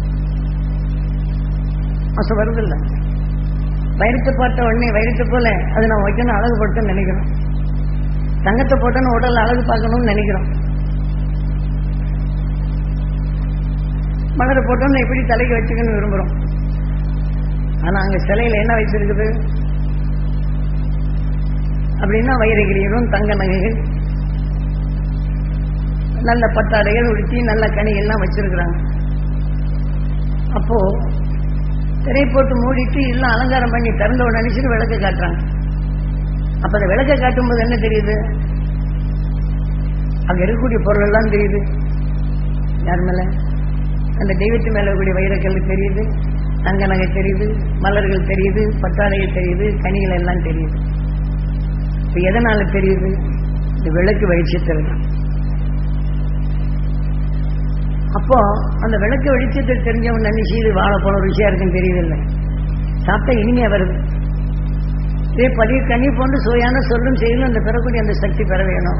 ஆசை வருது இல்லை? வைரத்தை பார்த்த உடனே வைரத்தை போல அது நம்ம வைக்கணும், அழகுபடுத்த நினைக்கிறோம். தங்கத்தை போட்டோன்னு உடல் அழகு பார்க்கணும்னு நினைக்கிறோம். மலரை போட்டோன்னு எப்படி தலைக்கு வச்சுக்கணும்னு விரும்புறோம். ஆனா அங்க சிலையில என்ன வச்சிருக்குது அப்படின்னா வைரகிரியும் தங்க நகைகள், நல்ல பட்டாடைகள் உடுத்தி நல்ல கனிகள்லாம் வச்சிருக்கிறாங்க. அப்போ திரை போட்டு மூடிட்டு எல்லாம் அலங்காரம் பண்ணி திறந்த உடனே நினைச்சிட்டு விளக்க காட்டுறாங்க. அப்ப அந்த விளக்க காட்டும் போது என்ன தெரியுது? அங்க இருக்கக்கூடிய பொருள் எல்லாம் தெரியுது. யார் மேல? அந்த தெய்வத்து மேல இருக்கக்கூடிய வைரக்கல் தெரியுது, தங்க நகை தெரியுது, மலர்கள் தெரியுது, பட்டாடைகள் தெரியுது, கனிகள் எல்லாம் தெரியுது. இப்ப எதனால தெரியுது? இந்த விளக்கு வெளிச்சத்தில் தான். அப்போ அந்த விளக்கு வெளிச்சத்தில் தெரிஞ்சவன் நினைச்சு இது வாழ போன ருசியா இருக்குன்னு தெரியுது இல்லை, சாப்பிட்டா இனிமையா வருது. இதே பதிவு கனி போன்று சுவையான சொல்லும் செயலும் அந்த பெறக்கூடிய அந்த சக்தி பெற வேணும்.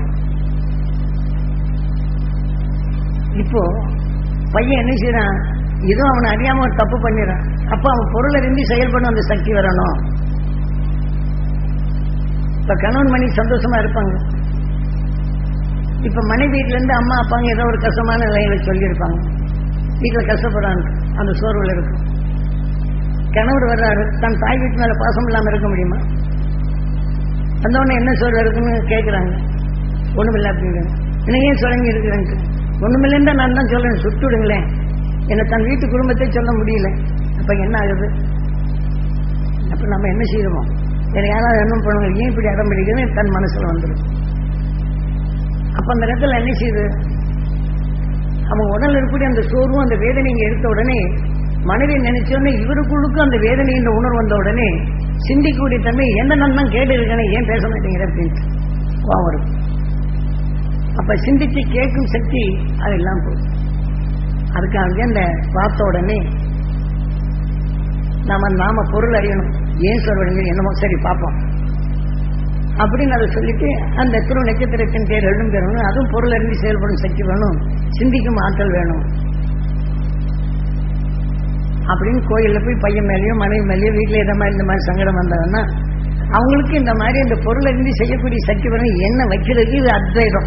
இப்போ பையன் என்ன செய்யறான்? இதுவும் அவனை அறியாம ஒரு தப்பு பண்ணிடுறான். அப்ப அவன் பொருளை இருந்து செயல்படும் அந்த சக்தி வரணும். இப்ப கணவன் மனைவி சந்தோஷமா இருப்பாங்க. இப்ப மனைவி வீட்டுல இருந்து அம்மா அப்பாங்க ஏதோ ஒரு கஷ்டமான நிலையில சொல்லியிருப்பாங்க, வீட்டுல கஷ்டப்படுறாங்க, அந்த சோர்வுல இருக்கும். கணவர் வர்றாரு, தன் தாய் வீட்டு மேல பாசம் இல்லாம இருக்க முடியுமா? வந்தவொடனே என்ன சோர்வு இருக்குன்னு கேட்கிறாங்க. ஒண்ணுமில்லை அப்படிங்க. என்ன ஏன் சொல்லுங்க இருக்கிறேன்ட்டு? ஒண்ணுமில்லைன்னு நான் தான் சொல்றேன், சுட்டு விடுங்களேன். என்னை தன் வீட்டு குடும்பத்தை சொல்ல முடியல. அப்ப என்ன ஆகுது? அப்ப நம்ம என்ன செய்யறோம்? வேற யாராவது என்ன பண்ணுவாங்க, ஏன் இப்படி அடம் பிடிக்குதுன்னு தன் மனசுல வந்துடும். அப்ப அந்த இடத்துல என்ன செய்யுது? அவன் உடல் இருக்கக்கூடிய அந்த சோர்வும் அந்த வேதனையை எடுத்த உடனே மனைவி நினைச்சோடனே இவருக்குள்ளுக்கும் அந்த வேதனையின் உணர்வு வந்த உடனே சிந்திக்கூடிய தன்மை என்ன நான் கேட்டு இருக்கேன், ஏன் பேச மாட்டேங்கிற அப்படின்ட்டு கோபம் வரும். அப்ப சிந்திச்சு கேட்கும் சக்தி அதெல்லாம் போகும். அதுக்காக இந்த பார்த்த உடனே நாம பொருள் அறியணும். ஏன் சொல்றீங்க என்னமோ சரி பார்ப்போம் அப்படின்னு அதை சொல்லிட்டு அந்த துருவ நட்சத்திரத்தின் பேர் எழுதும் பெறணும். அதுவும் பொருள் அறிந்து செயல்படும் சக்தி வேணும், சிந்திக்கும் ஆற்றல் வேணும். அப்படின்னு கோயில்ல போய் பையன் மேலேயோ மனைவி மேலேயோ வீட்டுல இந்த மாதிரி சங்கடம் வந்ததுன்னா அவங்களுக்கு இந்த மாதிரி இந்த பொருள் அறிந்து செய்யக்கூடிய சக்தி வேணும். என்ன வைக்கிறதுக்கு இது அத்வைதம்.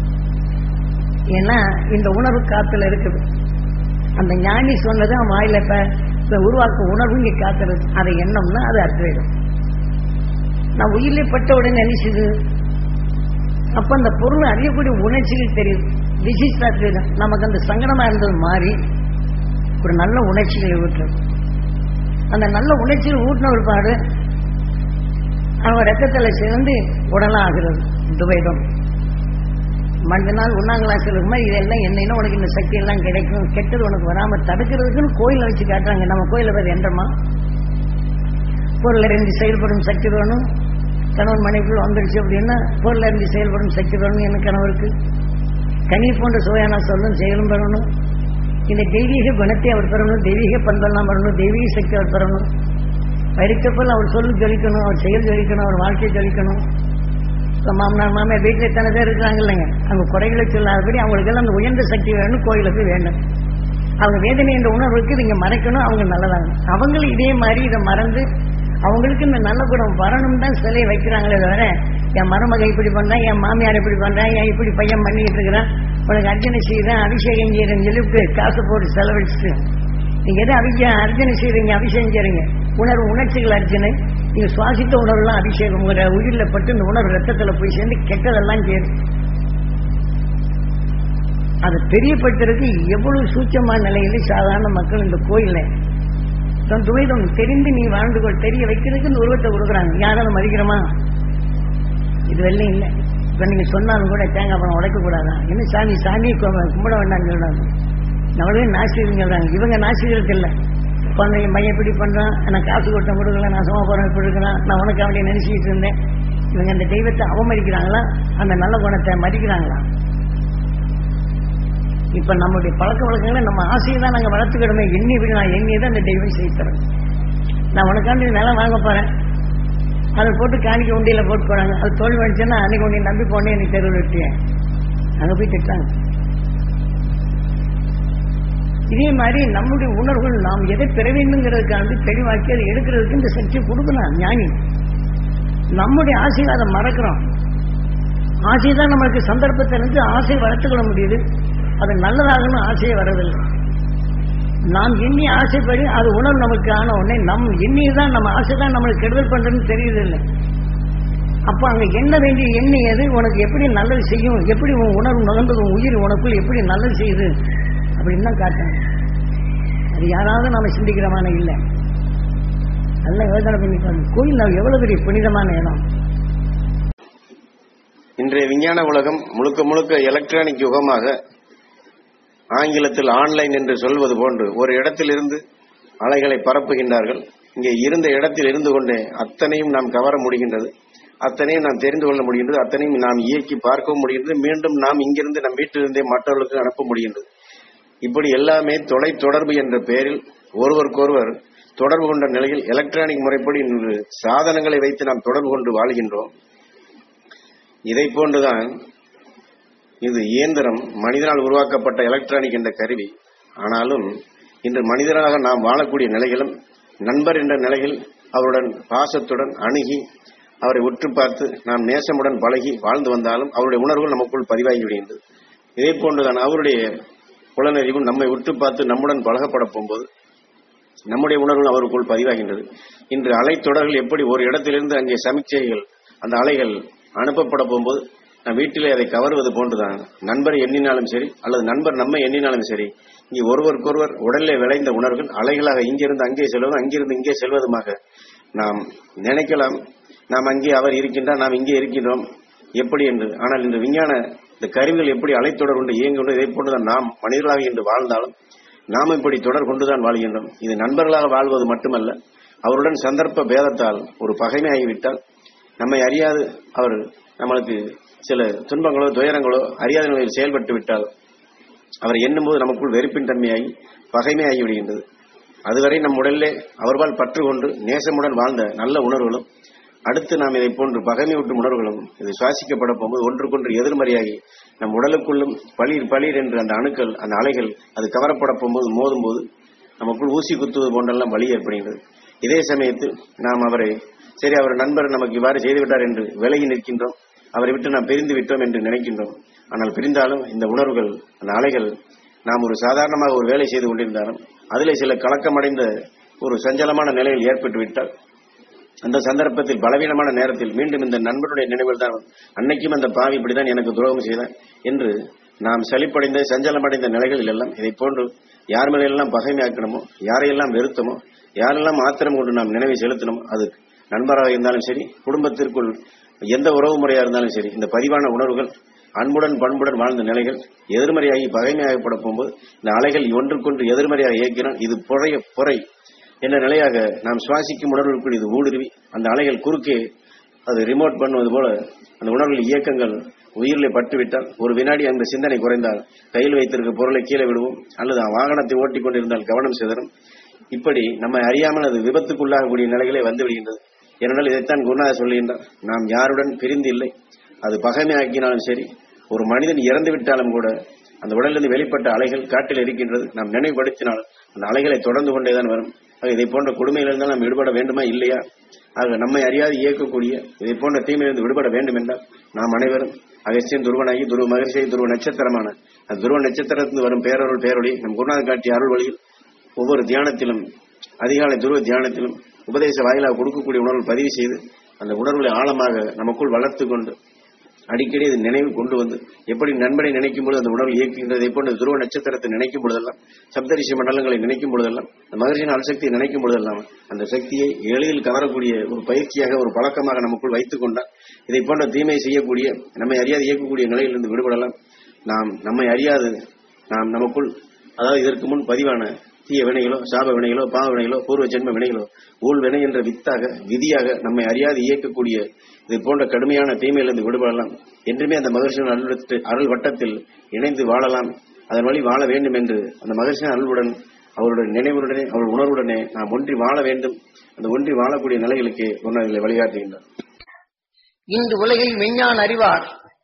ஏன்னா இந்த உணர்வு காத்துல இருக்குது. அந்த ஞானி சொன்னது அவன் வாயில இப்ப உருவாக்க உணர்வு இங்க காத்துறது. அதை எண்ணம்னா அது அத்வைதம். நான் உயிரிலே பட்ட உடனே நினைச்சது. அப்ப அந்த பொருள் அறியக்கூடிய உணர்ச்சிகள் தெரியுது. திஸ் அத்வைதம். நமக்கு அந்த சங்கடமா இருந்தது மாறி ஒரு நல்ல உணர்ச்சிகளை ஊற்றுறது. அந்த நல்ல உணர்ச்சிகள் ஊட்டின ஒரு பாடு அவன் ரத்தத்துல சேர்ந்து உடலா ஆகிறது. துவைதம் மனிதனால் ஒன்னாம் கிளாஸ் இருக்கும் மாதிரி இதெல்லாம் என்னன்னா உனக்கு இந்த சக்தி எல்லாம் கிடைக்கும், கெட்டது உனக்கு வராம தடுக்கிறதுக்குன்னு கோயில வச்சு காட்டுறாங்க. நம்ம கோயில பேர் என்றமா பொருள் அறிந்து செயல்படும் சக்தி வேணும். கணவன் மனைவிக்குள் வந்துடுச்சு அப்படின்னா பொருள் அறிந்து செயல்படும் சக்தி வேணும். என்ன கணவருக்கு கனி போன்ற சுவையான சொல்லும் செயலும் பெறணும். இந்த தெய்வீக குணத்தை அவர் பெறணும், தெய்வீக பண்பெல்லாம் பெறணும், தெய்வீக சக்தி அவர் பெறணும். வயிற்றுப்போல் அவர் சொல்லு ஜொலிக்கணும், அவர் செயல் ஜொலிக்கணும், அவர் வாழ்க்கை ஜொலிக்கணும். மாமனார் மாமியார் வீட்டில் எத்தனை பேர் இருக்கிறாங்க இல்லைங்க, அவங்க குறைகளை சொல்லாதபடி அவங்களுக்கு எல்லாம் அந்த உயர்ந்த சக்தி வேணும், கோயிலுக்கு வேண்டும். அவங்க வேதனை என்ற உணர்வுக்கு இங்க மறைக்கணும். அவங்க நல்லதாங்க. அவங்களும் இதே மாதிரி இதை மறந்து அவங்களுக்கு இந்த நல்ல குணம் வரணும் தான் சிலையை வைக்கிறாங்களே தவிர என் மருமக இப்படி பண்றேன், என் மாமியார் இப்படி பண்றேன், என் இப்படி பையன் பண்ணிக்கிட்டு இருக்கிறான், உனக்கு அர்ச்சனை செய்யறேன் அபிஷேகம் செய்யறேன்னு சொல்லிட்டு காசு போட்டு செலவழிச்சுட்டு நீங்க எதை அர்ச்சனை செய்யறீங்க, அபிஷேகம் செய்யறீங்க. உணர்வு உணர்ச்சிகள் அர்ச்சனை. நீங்க சுவாசித்த உணர்வுலாம் அபிஷேகம் உயிரில பட்டு இந்த உணர்வு ரத்தத்துல போய் சேர்ந்து கெட்டதெல்லாம் சேரும். அதை தெரியப்படுத்துறதுக்கு எவ்வளவு சூட்சமான நிலையில சாதாரண மக்கள் இந்த கோயில தன் துவைதம் தெரிந்து நீ வாழ்ந்து கொள் தெரிய வைக்கிறதுக்கு இந்த உருவத்தை கொடுக்குறாங்க. யாராவது மதிக்கிறோமா? இது வெள்ளையும் இல்லை. இப்ப நீங்க சொன்னாலும் கூட தேங்காய் பழம் உடைக்க கூடாதா? என்ன சாமி கும்பிட வேண்டாம்னு சொல்றாங்க. நம்மளே நாசிகள் சொல்றாங்க. இவங்க நாசிகளுக்கு இல்லை. குழந்தைங்க மையம் இப்படி பண்றான், நான் காசு கொடுத்த கொடுக்கல, நான் சும்மா போறேன் இப்படி இருக்கிறான், நான் உனக்கு அவனைய நினைச்சிட்டு இருந்தேன். இவங்க அந்த தெய்வத்தை அவமதிக்கிறாங்களா, அந்த நல்ல குணத்தை மதிக்கிறாங்களா? இப்ப நம்மளுடைய பழக்க வழக்கங்களை நம்ம ஆசையை தான் நாங்க வளர்த்துக்கிடமே. எண்ணி இப்படி நான் எண்ணியதான் அந்த தெய்வம் செய்தறேன். நான் உனக்காண்டி நிலம் வாங்க போறேன், அதை போட்டு காணிக்க உண்டியில போட்டு போறாங்க. அது தோல்வி அடிச்சேன்னா அன்னைக்கு உண்டியை நம்பி போனேன், எனக்கு தெருவில் விட்டேன், அங்க போய் திட்டாங்க. இதே மாதிரி நம்முடைய உணர்வுகள் நாம் எதை பெற வேண்டுங்கிறதுக்காக தெளிவாக்கி அதை எடுக்கிறதுக்கு இந்த சக்தியை கொடுக்கலாம் ஞானி. நம்முடைய ஆசையை அதை மறக்கிறோம். ஆசை தான் நம்மளுக்கு சந்தர்ப்பத்தை இருந்து ஆசையை வளர்த்துக்கொள்ள முடியுது. அது நல்லதாகணும் ஆசையை வரதில்லை. நாம் எண்ணி ஆசைப்படி அது உணர்வு நமக்கு ஆன உடனே நம் எண்ணியதான் நம்ம ஆசை தான் நம்மளுக்கு கெடுதல் பண்றதுன்னு தெரியுதில்லை. அப்ப அங்க எண்ண வேண்டிய எண்ணியது உனக்கு எப்படி நல்லது செய்யும், எப்படி உன் உணர்வு நுகர்ந்தது, உன் உயிர் உனக்குள் எப்படி நல்லது செய்யுது அப்படின்னு தான் காட்டாங்க. அது யாராவது நாம சிந்திக்கிறமான இல்லை. நல்ல யோசனை பண்ணிப்பாங்க. கோயில் எவ்வளவு பெரிய புனிதமான இடம். இன்றைய விஞ்ஞான உலகம் முழுக்க முழுக்க எலக்ட்ரானிக் யுகமாக, ஆங்கிலத்தில் ஆன்லைன் என்று சொல்வது போன்று ஒரு இடத்திலிருந்து அலைகளை பரப்புகின்றார்கள். இங்கே இருந்த இடத்தில் இருந்து கொண்டே அத்தனையும் நாம் கவர முடிகின்றது, அத்தனையும் நாம் தெரிந்து கொள்ள முடிகின்றது, அத்தனையும் நாம் இயக்கி பார்க்கவும் முடிகின்றது. மீண்டும் நாம் இங்கிருந்து நம் வீட்டிலிருந்தே மற்றவர்களுக்கு அனுப்ப முடிகின்றது. இப்படி எல்லாமே தொலை தொடர்பு என்ற பெயரில் ஒருவருக்கொருவர் தொடர்பு கொண்ட நிலையில் எலக்ட்ரானிக் முறைப்படி இன்று சாதனங்களை வைத்து நாம் தொடர்பு கொண்டு வாழ்கின்றோம். இதை போன்றுதான் இது இயந்திரம், மனிதனால் உருவாக்கப்பட்ட எலக்ட்ரானிக் என்ற கருவி. ஆனாலும் இன்று மனிதனாக நாம் வாழக்கூடிய நிலைகளும் நண்பர் என்ற நிலையில் அவருடன் பாசத்துடன் அணுகி அவரை உற்று பார்த்து நாம் நேசமுடன் பழகி வாழ்ந்து வந்தாலும் அவருடைய உணர்வுகள் நமக்குள் பதிவாகி விடுகின்றது. இதே போன்றுதான் அவருடைய புலனறிவும் நம்மை உற்று பார்த்து நம்முடன் பழகப்பட போகும்போது நம்முடைய உணர்வுகள் அவருக்குள் பதிவாகின்றது. இன்று அலைத்தொடர்கள் எப்படி ஒரு இடத்திலிருந்து அங்கே சமிக்சைகள் அந்த அலைகள் அனுப்பப்பட போகும்போது நம் வீட்டிலே அதை கவருவது போன்றுதான் நண்பரை எண்ணினாலும் சரி அல்லது நண்பர் நம்மை எண்ணினாலும் சரி, இங்கே ஒருவருக்கொருவர் உடலிலே விளைந்த உணர்வுகள் அலைகளாக இங்கிருந்து அங்கே செல்வதும் அங்கிருந்து இங்கே செல்வதுமாக நாம் நினைக்கலாம். நாம் அங்கே அவர் இருக்கின்றார், நாம் இங்கே இருக்கின்றோம் எப்படி என்று. ஆனால் இந்த விஞ்ஞான இந்த கருவிகள் எப்படி அலைத்தொடர் கொண்டு இயங்குகின்றோம், இதை போன்றுதான் நாம் மனிதர்களாக இன்று வாழ்ந்தாலும் நாம் இப்படி தொடர் கொண்டுதான் வாழ்கின்றோம். இது நண்பர்களாக வாழ்வது மட்டுமல்ல, அவருடன் சந்தர்ப்ப பேதத்தால் ஒரு பகைமை ஆகிவிட்டால் நம்மை அறியாது அவர் நம்மளுக்கு சில துன்பங்களோ துயரங்களோ அறியாத நிலையில் செயல்பட்டு விட்டால் அவரை எண்ணும்போது நமக்குள் வெறுப்பின் தன்மையாகி பகைமையாகி விடுகின்றது. அதுவரை நம் உடலிலே அவர்பால் பற்று கொண்டு நேசமுடன் வாழ்ந்த நல்ல உணர்வுகளும் அடுத்து நாம் இதை போன்று பகைமை ஊட்டும் உணர்வுகளும் இது சுவாசிக்கப்பட போகும்போது ஒன்றுக்கொன்று எதிர்மறையாகி நம் உடலுக்குள்ளும் பளீர் பளீர் என்று அந்த அணுக்கள் அந்த அலைகள் அது கவரப்பட போகும்போது மோதும் போது நமக்குள் ஊசி குத்துவது போன்றெல்லாம் வலி ஏற்படுகின்றது. இதே சமயத்தில் நாம் அவரை சரி அவர் நண்பர் நமக்கு இவ்வாறு செய்துவிட்டார் என்று விலகி நிற்கின்றோம், அவரை விட்டு நாம் பிரிந்து விட்டோம் என்று நினைக்கின்றோம். ஆனால் பிரிந்தாலும் இந்த உணர்வுகள் அந்த அலைகள் நாம் ஒரு சாதாரணமாக ஒரு வேலை செய்து கொண்டிருந்தாலும் அதிலே சில கலக்கமடைந்த ஒரு சஞ்சலமான நிலையில் ஏற்பட்டு விட்டால் அந்த சந்தர்ப்பத்தில் பலவீனமான நேரத்தில் மீண்டும் இந்த நண்பருடைய நினைவில் தான் அன்னைக்கும் அந்த பாவி இப்படிதான் எனக்கு துரோகம் செய்தார் என்று நாம் சலிப்படைந்த சஞ்சலமடைந்த நிலைகளில் எல்லாம் இதை போன்று யார் மேலெல்லாம் பகைமையாக்கணுமோ, யாரையெல்லாம் வெறுத்தமோ, யாரெல்லாம் ஆத்திரம் கொண்டு நாம் நினைவை செலுத்தணுமோ, அது நண்பராக இருந்தாலும் சரி, குடும்பத்திற்குள் எந்த உறவு முறையாக இருந்தாலும் சரி, இந்த பதிவான உணர்வுகள் அன்புடன் பண்புடன் வாழ்ந்த நிலைகள் எதிர்மறையாகி பகைமையாகப்பட போகும்போது இந்த அலைகள் ஒன்றுக்கொன்று எதிர்மறையாக இயக்கினால் இது பொறை என்ற நிலையாக நாம் சுவாசிக்கும் உணர்வுக்குள் இது ஊடுருவி அந்த அலைகள் குறுக்கே அது ரிமோட் பண்ணுவது போல அந்த உணர்வுகள் இயக்கங்கள் உயிரிலே பட்டுவிட்டால் ஒரு வினாடி அந்த சிந்தனை குறைந்தால் கையில் வைத்திருக்க பொருளை கீழே விடுவோம் அல்லது வாகனத்தை ஓட்டிக் கொண்டிருந்தால் கவனம் சிதறும். இப்படி நம்மை அறியாமல் அது விபத்துக்குள்ளாகக்கூடிய நிலைகளே வந்து விடுகின்றது. ஏனென்றால் இதைத்தான் குருநாதர் சொல்லுகின்றார், நாம் யாருடன் பிரிந்து இல்லை, அது பகைமையாக்கினாலும் சரி, ஒரு மனிதன் இறந்து விட்டாலும் கூட அந்த உடலிலிருந்து வெளிப்பட்ட அலைகள் காட்டில் இருக்கின்றது. நாம் நினைவுபடுத்தினால் அந்த அலைகளை தொடர்ந்து கொண்டேதான் வரும். இதை போன்ற கொடுமையிலிருந்து நாம் விடுபட வேண்டுமா இல்லையா? ஆக நம்மை அறியாது இயக்கக்கூடிய இதை போன்ற தீமையிலிருந்து விடுபட வேண்டும் என்றால் நாம் அனைவரும் அகஸ்தியன் துருவனாகி துருவ மகிழ்ச்சியை துருவ நட்சத்திரமான அந்த துருவ நட்சத்திரத்திலிருந்து வரும் பேரருள் பேரொழி நம் குருநாதர் காட்டிய அருள் வழியில் ஒவ்வொரு தியானத்திலும் அதிகாலை துருவ தியானத்திலும் உபதேச வாயிலாக கொடுக்கக்கூடிய உணர்வு பதிவு செய்து அந்த உணர்வுகளை ஆழமாக நமக்குள் வளர்த்து கொண்டு அடிக்கடி இது நினைவு கொண்டு வந்து எப்படி நண்பனை நினைக்கும் பொழுது அந்த உணர்வு இயக்குகின்றதை போன்ற துருவ நட்சத்திரத்தை நினைக்கும் பொழுதெல்லாம், சப்தரிஷி மண்டலங்களை நினைக்கும் பொழுதெல்லாம், அந்த மகிழ்ச்சியின் அல்சக்தியை நினைக்கும் பொழுதெல்லாம் அந்த சக்தியை எளிதில் கவரக்கூடிய ஒரு பயிற்சியாக ஒரு பழக்கமாக நமக்குள் வைத்துக் கொண்டால் இதை போன்ற தீமை செய்யக்கூடிய நம்மை அறியாது இயக்கக்கூடிய நிலையிலிருந்து விடுபடலாம். நாம் நம்மை அறியாது நாம் நமக்குள் அதாவது இதற்கு முன் பதிவான தீய வினைகளோ சாப வினைகளோ பாவ வினைகளோ பூர்வ ஜென்ம வினைகளோ ஊழ் வினை என்ற விதியாக நம்மை அறியாது இயக்கக்கூடிய இது போன்ற கடுமையான தீமையிலிருந்து விடுபடலாம். என்றுமே அந்த மகிழ்ச்சியின் அருள் வட்டத்தில் இணைந்து வாழலாம். அதன் வழி வாழ வேண்டும் என்று அந்த மகிழ்ச்சியின் அருளுடன் அவருடைய நினைவுடனே அவருடைய உணர்வுடனே நாம் ஒன்றி வாழ வேண்டும். அந்த ஒன்றி வாழக்கூடிய நிலைகளுக்கு உணர்வுகளை வழிகாட்டுகின்றார். இன்று உலகில் விஞ்ஞான அறிவார்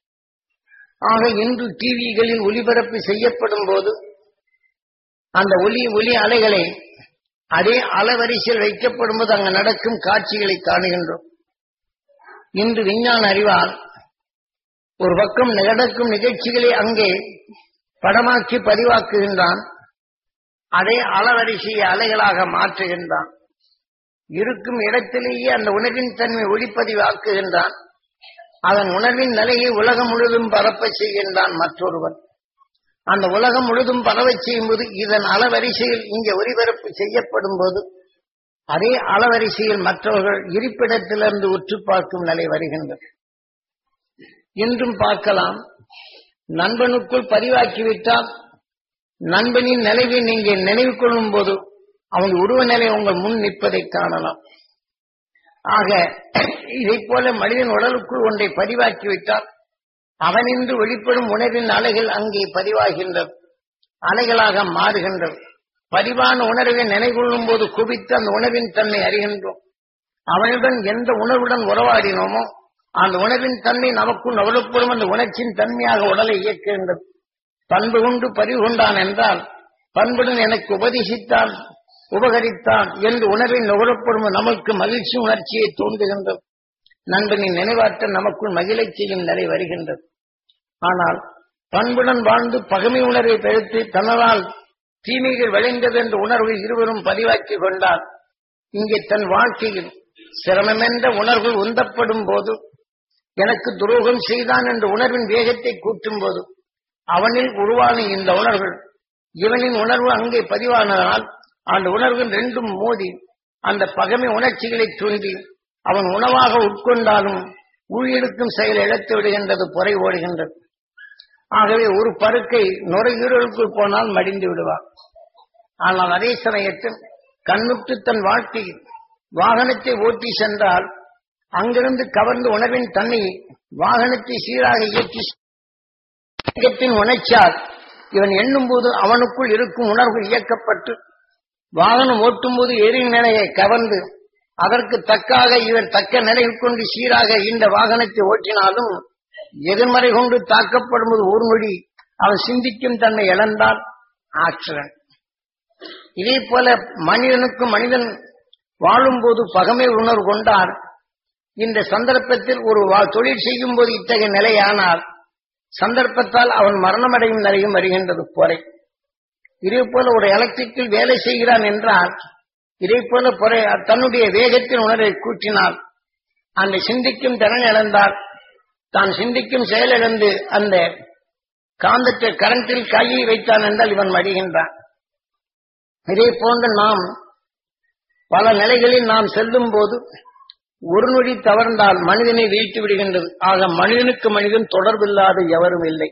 ஆக இன்று டிவிகளில் ஒளிபரப்பு செய்யப்படும் போது அந்த ஒலி அலைகளை அதே அலைவரிசையில் வைக்கப்படும் போது அங்கு நடக்கும் காட்சிகளை காணுகின்றோம். இன்று விஞ்ஞான அறிவால் ஒரு பக்கம் நடக்கும் நிகழ்ச்சிகளை அங்கே படமாக்கி பதிவாக்குகின்றான், அதே அலைவரிசையை அலைகளாக மாற்றுகின்றான். இருக்கும் இடத்திலேயே அந்த உணர்வின் தன்மை ஒளிப்பதிவாக்குகின்றான். அதன் உணர்வின் நிலையை உலகம் முழுவதும் பரப்ப செய்கின்றான் மற்றொருவன். அந்த உலகம் முழுதும் பரவச் செய்யும் போது இதன் அலவரிசையில் இங்கே ஒலிபரப்பு செய்யப்படும் போது அதே அலவரிசையில் மற்றவர்கள் இருப்பிடத்திலிருந்து உற்று பார்க்கும் நிலை வருகின்றது. இன்றும் பார்க்கலாம், நண்பனுக்குள் பதிவாக்கிவிட்டால் நண்பனின் நிலைவை நீங்கள் நினைவு கொள்ளும் போது அவன் உருவ நிலை உங்கள் முன் நிற்பதை காணலாம். ஆக இதை போல மனிதன் உடலுக்குள் ஒன்றை பதிவாக்கிவிட்டால் அவனின்று வெளிப்படும் உணர்வின் அலைகள் அங்கே பதிவாகின்றது, அலைகளாக மாறுகின்றது. பதிவான உணர்வை நினைவுகொள்ளும் போது குவித்து அந்த உணர்வின் தன்மை அறிகின்றோம். அவனுடன் எந்த உணர்வுடன் உறவாடினோமோ அந்த உணர்வின் தன்மை நமக்குள் நுகரப்படும் அந்த உணர்ச்சியின் தன்மையாக உடலை இயக்குகின்றது. பண்பு கொண்டு பறிவு கொண்டான் என்றால் பண்புடன் எனக்கு உபதேசித்தான் உபகரித்தான் என்று உணர்வின் நுகரப்படும் நமக்கு மகிழ்ச்சி உணர்ச்சியை தோன்றுகின்றது. நண்பனின் நினைவாற்றல் நமக்குள் மகிழச் செய்யும் நிலை வருகின்றது. ஆனால் பண்புடன் வாழ்ந்து பகைமை உணர்வை பெருத்து தன்னால் தீமைகள் விளைந்தது என்ற உணர்வை இருவரும் பதிவாக்கி கொண்டால் இங்கே தன் வாழ்க்கையில் சிரமமென்ற உணர்வுகள் உந்தப்படும் போது எனக்கு துரோகம் செய்தான் என்ற உணர்வின் வேகத்தை கூட்டும் போது அவனில் உருவான இந்த உணர்வுகள் இவனின் உணர்வு அங்கே பதிவானதனால் அந்த உணர்வுகள் ரெண்டும் மோதி அந்த பகைமை உணர்ச்சிகளை தூண்டி அவன் உணவாக உட்கொண்டாலும் ஊழியெடுக்கும் செயல் இழத்து விடுகின்றது, பொறை ஓடுகின்றது. ஆகவே ஒரு பருக்கை நுரையீரலுக்குள் போனால் மடிந்து விடுவார். ஆனால் அதே சமயத்தில் கண்ணுற்று தன் வாழ்க்கையில் வாகனத்தை ஓட்டி சென்றால் அங்கிருந்து கவர்ந்து உணர்வின் தன்னை வாகனத்தை சீராக இயக்கத்தின் உணர்ச்சியால் இவன் எண்ணும் போது அவனுக்குள் இருக்கும் உணர்வு இயக்கப்பட்டு வாகனம் ஓட்டும் போது எரியும் நிலையை கவர்ந்து அதற்கு தக்காக இவர் தக்க நிலையில் கொண்டு சீராக இந்த வாகனத்தை ஓட்டினாலும் எதிர்மறை கொண்டு தாக்கப்படும் போது ஒரு நொடி அவன் சிந்திக்கும் தன்னை இழந்தால் ஆற்றல். இதே போல மனிதனுக்கு மனிதன் வாழும் போது பகமை உணர்வு கொண்டார். இந்த சந்தர்ப்பத்தில் ஒரு தொழில் செய்யும் போது இத்தகைய நிலையானால் சந்தர்ப்பத்தால் அவன் மரணமடையும் நிலையும் வருகின்றது பொறை. இதே போல ஒரு எலக்ட்ரிக்கில் வேலை செய்கிறான் என்றால் இதே போல பொறை தன்னுடைய வேகத்தின் உணர்வை கூட்டினால் அந்த சிந்திக்கும் திறன் இழந்தால் தான் சிந்திக்கும் செயலிழந்து அந்த காந்தத்தை கரண்டில் கையை வைத்தான் என்றால் இவன் மடிகின்றான். இதே போன்று நாம் பல நிலைகளில் நாம் செல்லும் போது ஒரு நொடி தவறுந்தால் மனிதனை வீழ்த்தி விடுகின்றது. ஆக மனிதனுக்கு மனிதன் தொடர்பில்லாத எவரும் இல்லை.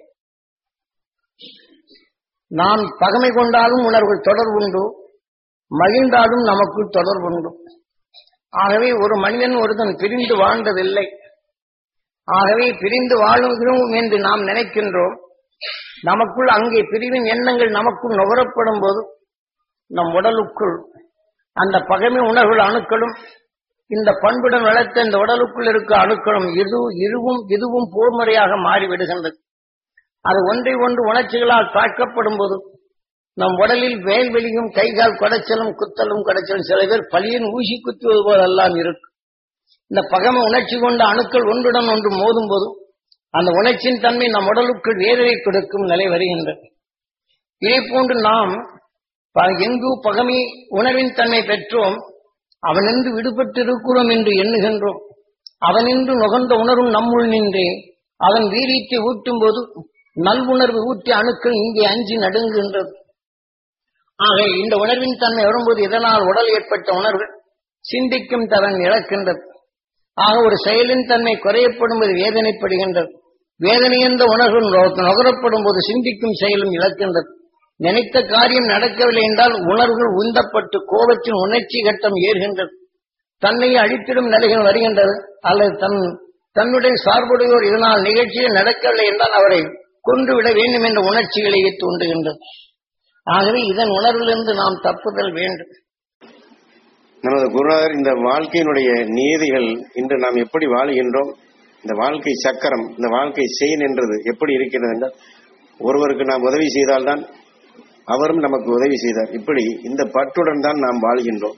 நாம் பகமை கொண்டாலும் உணர்வுகள் தொடர்புண்டு, மகிழ்ந்தாலும் நமக்கு தொடர்புண்டு. ஆகவே ஒரு மனிதன் ஒருத்தன் பிரிந்து வாழ்ந்ததில்லை. ஆகவே பிரிந்து வாழுகிறோம் என்று நாம் நினைக்கின்றோம். நமக்குள் அங்கே பிரிவின் எண்ணங்கள் நமக்குள் நுகரப்படும் போது நம் உடலுக்குள் அந்த பகைமை உணர்வுகள் அணுக்களும் இந்த பண்புடன் வளர்த்த இந்த உடலுக்குள் இருக்க அணுக்களும் இதுவும் போர்முறையாக மாறிவிடுகின்றது. அது ஒன்றை ஒன்று உணர்ச்சிகளால் தாக்கப்படும் போது நம் உடலில் வேல்வெளியும் கைகால் குடைச்சலும் குத்தலும் குடைச்சலும் சில பேர் பலியின் ஊசி குத்துவது போலெல்லாம் இருக்கும். இந்த பகமை உணர்ச்சி கொண்ட அணுக்கள் ஒன்றுடன் ஒன்று மோதும் போது அந்த உணர்ச்சியின் தன்மை நம் உடலுக்குள் வேதனை கொடுக்கும் நிலை வருகின்றது. இதே போன்று நாம் எங்கு பகமை உணர்வின் தன்மை பெற்றோம் அவனின்று விடுபட்டு இருக்கிறோம் என்று எண்ணுகின்றோம். அவனின்று நுகர்ந்த உணர்வும் நம்முள் நின்றே அவன் வீரியத்தை ஊட்டும் போது நல்வுணர்வு ஊற்றிய அணுக்கள் இங்கே அஞ்சி நடுங்குகின்றது. ஆக இந்த உணர்வின் தன்மை வரும்போது இதனால் உடல் ஏற்பட்ட உணர்வு சிந்திக்கும் தவன் இழக்கின்றது. ஆக ஒரு செயலின் தன்மை குறையப்படும் போது வேதனைப்படுகின்றது. வேதனை என்ற உணர்வு நுகரப்படும் போது சிந்திக்கும் செயலும் இழக்கின்றது. நினைத்த காரியம் நடக்கவில்லை என்றால் உணர்வுகள் உந்தப்பட்டு கோபத்தின் உணர்ச்சி கட்டம் ஏறுகின்றது. தன்னை அழித்திடும் நிலைகள் வருகின்றது. அல்லது தன்னுடைய சார்புடையோர் இதனால் நிகழ்ச்சியில் நடக்கவில்லை என்றால் அவரை கொன்றுவிட வேண்டும் என்ற உணர்ச்சிகளையே தூண்டுகின்றது. ஆகவே இதன் உணர்விலிருந்து நாம் தப்புதல் வேண்டும். நமது குருநாதர் இந்த வாழ்க்கையினுடைய நீதிகள் இன்று நாம் எப்படி வாழுகின்றோம், இந்த வாழ்க்கை சக்கரம், இந்த வாழ்க்கை செயின் என்றது எப்படி இருக்கிறது என்றால் ஒருவருக்கு நாம் உதவி செய்தால்தான் அவரும் நமக்கு உதவி செய்தார். இப்படி இந்த பற்றுடன் தான் நாம் வாழ்கின்றோம்.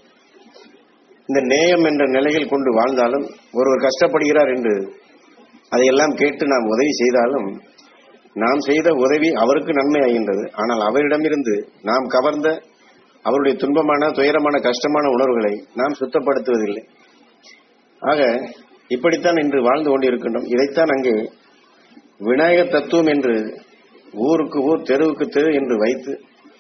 இந்த நேயம் என்ற நிலையில் கொண்டு வாழ்ந்தாலும் ஒருவர் கஷ்டப்படுகிறார் என்று அதையெல்லாம் கேட்டு நாம் உதவி செய்தாலும் நாம் செய்த உதவி அவருக்கு நன்மை ஆகின்றது. ஆனால் அவரிடமிருந்து நாம் கவர்ந்த அவருடைய துன்பமான துயரமான கஷ்டமான உணர்வுகளை நாம் சுத்தப்படுத்துவதில்லை. ஆக இப்படித்தான் இன்று வாழ்ந்து கொண்டிருக்கின்றோம். இதைத்தான் அங்கே விநாயகர் தத்துவம் என்று ஊருக்கு ஊர் தெருவுக்கு தெரு என்று வைத்து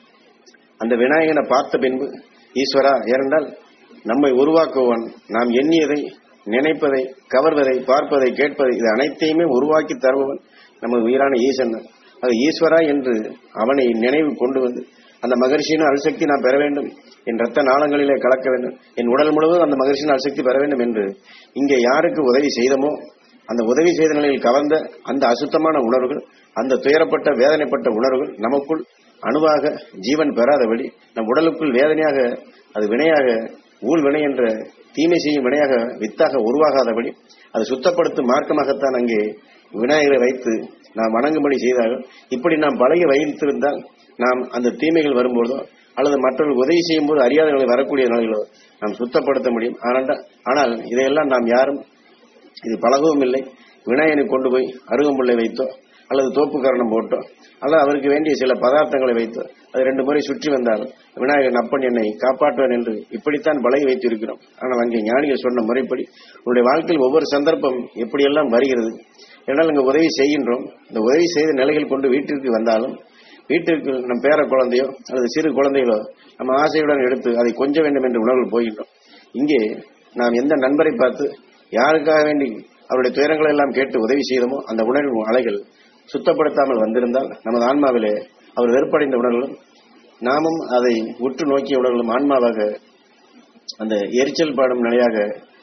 அந்த விநாயகனை பார்த்த பின்பு ஈஸ்வரா ஏனென்றால் நம்மை உருவாக்குவன், நாம் எண்ணியதை நினைப்பதை கவர்வதை பார்ப்பதை கேட்பதை இது அனைத்தையுமே உருவாக்கி தருபவன் நமது உயிரான ஈசன். அது ஈஸ்வரா என்று அவனை நினைவு கொண்டு வந்து அந்த மகரிஷியின் அல்சக்தி நான் பெற வேண்டும், என் ரத்த நாளங்களிலே கலக்க வேண்டும், என் உடல் முழுவதும் அந்த மகரிஷியின் அல்சக்தி பெற வேண்டும் என்று இங்கே யாருக்கு உதவி செய்தமோ அந்த உதவி செய்த நிலையில் கவர்ந்த அந்த அசுத்தமான உணர்வுகள், அந்த துயரப்பட்ட வேதனைப்பட்ட உணர்வுகள் நமக்குள் அணுவாக ஜீவன் பெறாதபடி நம் உடலுக்குள் வேதனையாக அது வினையாக ஊழ்வினை என்ற தீமை செய்யும் வினையாக வித்தாக உருவாகாதபடி அது சுத்தப்படுத்தும் மார்க்கமாகத்தான் அங்கே விநாயகரை வைத்து நாம் வணங்கும்படி செய்தார்கள். இப்படி நாம் பழகி வைத்திருந்தால் நாம் அந்த தீமைகள் வரும்போதோ அல்லது மற்றவர்கள் உதவி செய்யும் போது அறியாத நிலை வரக்கூடிய நிலைகளோ நாம் சுத்தப்படுத்த முடியும். ஆனால் இதையெல்லாம் நாம் யாரும் இது பழகவும் இல்லை. விநாயகனை கொண்டு போய் அருகம்புல்லை வைத்தோ அல்லது தோப்பு கரணம் போட்டோ அல்லது அவருக்கு வேண்டிய சில பதார்த்தங்களை வைத்தோ அது 2 முறை சுற்றி வந்தால் விநாயகன் அப்பன் என்னை காப்பாற்றுவார் என்று இப்படித்தான் பழகி வைத்திருக்கிறோம். ஆனால் அங்கே ஞானிகள் சொன்ன முறைப்படி உங்களுடைய வாழ்க்கையில் ஒவ்வொரு சந்தர்ப்பம் எப்படியெல்லாம் வருகிறது என்றால் அங்கே உதவி செய்கின்றோம். இந்த உதவி செய்த நிலைகள் கொண்டு வீட்டிற்கு வந்தாலும் வீட்டிற்கு நம் பேர குழந்தையோ அல்லது சிறு குழந்தைகளோ நம்ம ஆசையுடன் எடுத்து அதை கொஞ்ச வேண்டும் என்று உணர்வு போகின்றோம். இங்கே நாம் எந்த நண்பரை பார்த்து யாருக்காக வேண்டி அவருடைய துயரங்களை எல்லாம் கேட்டு உதவி செய்தோமோ அந்த உணர்வு அலைகள் சுத்தப்படுத்தாமல் வந்திருந்தால் நமது ஆன்மாவிலே அவர் வெறுப்படைந்த உணர்வுகளும் நாமும் அதை உற்று நோக்கிய உணர்வுகளும் ஆன்மாவாக அந்த எரிச்சல் பாடும் நிலையாக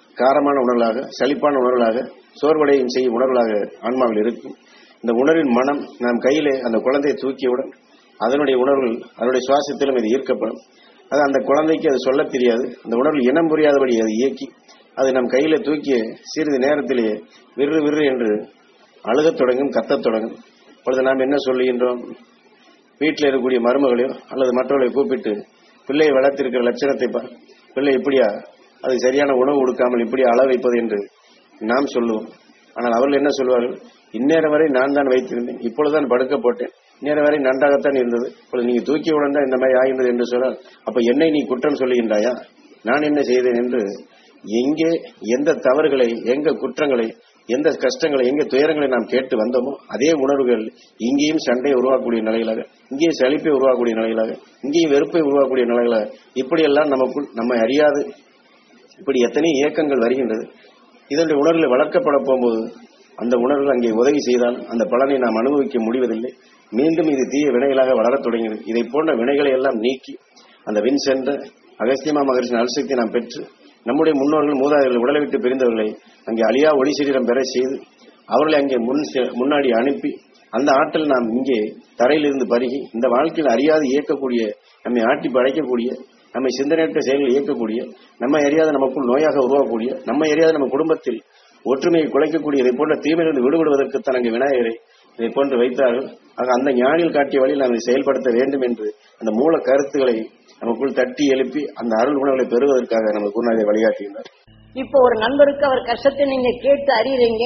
காரமான உணர்வுகளாக, சலிப்பான உணர்வுகளாக, சோர்வடையும் செய்யும் உணர்வுகளாக ஆன்மாவில் இருக்கும். இந்த உணர்வின் மனம் நாம் கையிலே அந்த குழந்தையை தூக்கியவுடன் அதனுடைய உணர்வுகள் அதனுடைய சுவாசத்திலும் இது ஈர்க்கப்படும். அது அந்த குழந்தைக்கு அது சொல்ல தெரியாது. அந்த உணர்வு இனம் புரியாதபடி அது இயக்கி அது நம் கையில தூக்கிய சிறிது நேரத்திலேயே விறு விறு என்று அழுகத் தொடங்கும், கத்தத் தொடங்கும். இப்பொழுது நாம் என்ன சொல்லுகின்றோம்? வீட்டில் இருக்கக்கூடிய மருமகளையோ அல்லது மற்றவர்களை கூப்பிட்டு பிள்ளையை வளர்த்திருக்கிற லட்சணத்தை பிள்ளை இப்படியா, அது சரியான உணவு கொடுக்காமல் இப்படி அள வைப்பது என்று நாம் சொல்லுவோம். ஆனால் அவர்கள் என்ன சொல்வார்கள்? இந்நேரம் வரை நான் தான் வைத்திருந்தேன், இப்பொழுதுதான் படுக்க போட்டேன், இந்நேரம் வரை நன்றாகத்தான் இருந்தது, இப்பொழுது நீங்க தூக்கியவுடன் தான் இந்த மாதிரி ஆகின்றது என்று சொன்னால், அப்ப என்னை நீ குற்றம் சொல்லுகின்றாயா? நான் என்ன செய்தேன் என்று எங்கே எந்த தவறுகளை, எங்க குற்றங்களை, எந்த கஷ்டங்களை, எங்க துயரங்களை நாம் கேட்டு வந்தோமோ அதே உணர்வுகள் இங்கேயும் சண்டையை உருவாக்கக்கூடிய நிலைகளாக, இங்கேயும் சலிப்பை உருவாக்கக்கூடிய நிலைகளாக, இங்கேயும் வெறுப்பை உருவாக்கக்கூடிய நிலைகளாக, இப்படியெல்லாம் நமக்குள் நம்மை அறியாது இப்படி எத்தனை இயக்கங்கள் வருகின்றது. இதனுடைய உணர்வுகளை வளர்க்கப்பட போகும்போது அந்த உணர்வுகள் அங்கே உதவி செய்தால் அந்த பலனை நாம் அனுபவிக்க முடிவதில்லை. மீண்டும் இது தீய வினைகளாக வளரத் தொடங்கியது. இதை போன்ற வினைகளை எல்லாம் நீக்கி அந்த வின் சென்ற அகஸ்தியமா மகரிஷின் அல்சக்தியை நாம் பெற்று நம்முடைய முன்னோர்கள் மூதாதையர்கள் உடலை விட்டு பிரிந்தவர்களை அங்கே அழியா ஒளி சரீரம் பெற செய்து அவர்களை அங்கே முன்னாடி அனுப்பி அந்த ஆற்றல் நாம் இங்கே தரையிலிருந்து பருகி இந்த வாழ்க்கையில் அறியாது இயக்கக்கூடிய, நம்மை ஆட்டி படைக்கக்கூடிய, நம்மை சிந்தனையற்ற செயல்கள் இயக்கக்கூடிய, நம்மை அறியாத நமக்குள் நோயாக உருவாக்கக்கூடிய, நம்மை அறியாத நம்ம குடும்பத்தில் ஒற்றுமையை குலைக்கக்கூடிய இதை போன்ற தீமையிலிருந்து விடுபடுவதற்குத்தான் அங்கே விநாயகரை இதை போன்று வைத்தார்கள். ஆக அந்த ஞானியில் காட்டிய வழியில் நாம் இதை செயல்படுத்த வேண்டும் என்று அந்த மூல கருத்துக்களை நமக்குள் தட்டி எழுப்பி அந்த அருள் உணர்வுகளை பெறுவதற்காக நமக்கு குருநாதரை வழிகாட்டுகிறார். இப்போ ஒரு நண்பருக்கு அவர் கஷ்டத்தை நீங்க கேட்டு அறியறீங்க,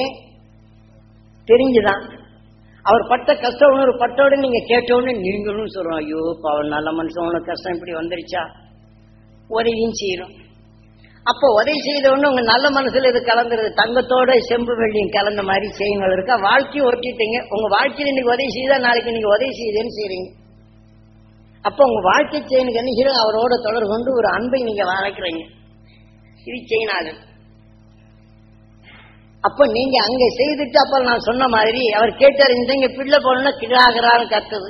தெரிஞ்சுதான் அவர் பட்ட கஷ்ட உணர்வு பட்டோட நீங்க கேட்டோன்னு நீங்களும் சொல்றோம், ஐயோ பாவம் நல்ல மனுஷன் உனக்கு கஷ்டம் இப்படி வந்துருச்சா, உதவியும் செய்யறோம். அப்போ உதவி செய்த உடனே உங்க நல்ல மனசுல இது கலந்துருது, தங்கத்தோட செம்பு வெள்ளியும் கலந்த மாதிரி செய்யுங்கள் இருக்கா, வாழ்க்கையை ஓட்டிட்டீங்க. உங்க வாழ்க்கையில இன்னைக்கு உதவி செய்தா நாளைக்கு நீங்க உதவி செய்யுதுன்னு செய்றீங்க. அப்போ உங்க வாழ்க்கை செய்யணுக்கு என்ன செய்யணும்? அவரோட தொடர்பு கொண்டு ஒரு அன்பை நீங்க வளர்க்குறீங்க. இது செய்யணாது. அப்ப நீங்க அங்க செய்துட்டு அப்ப நான் சொன்ன மாதிரி அவர் கேட்டாரு, இந்த பிள்ளை போனா கிடாகிறான்னு கத்துது.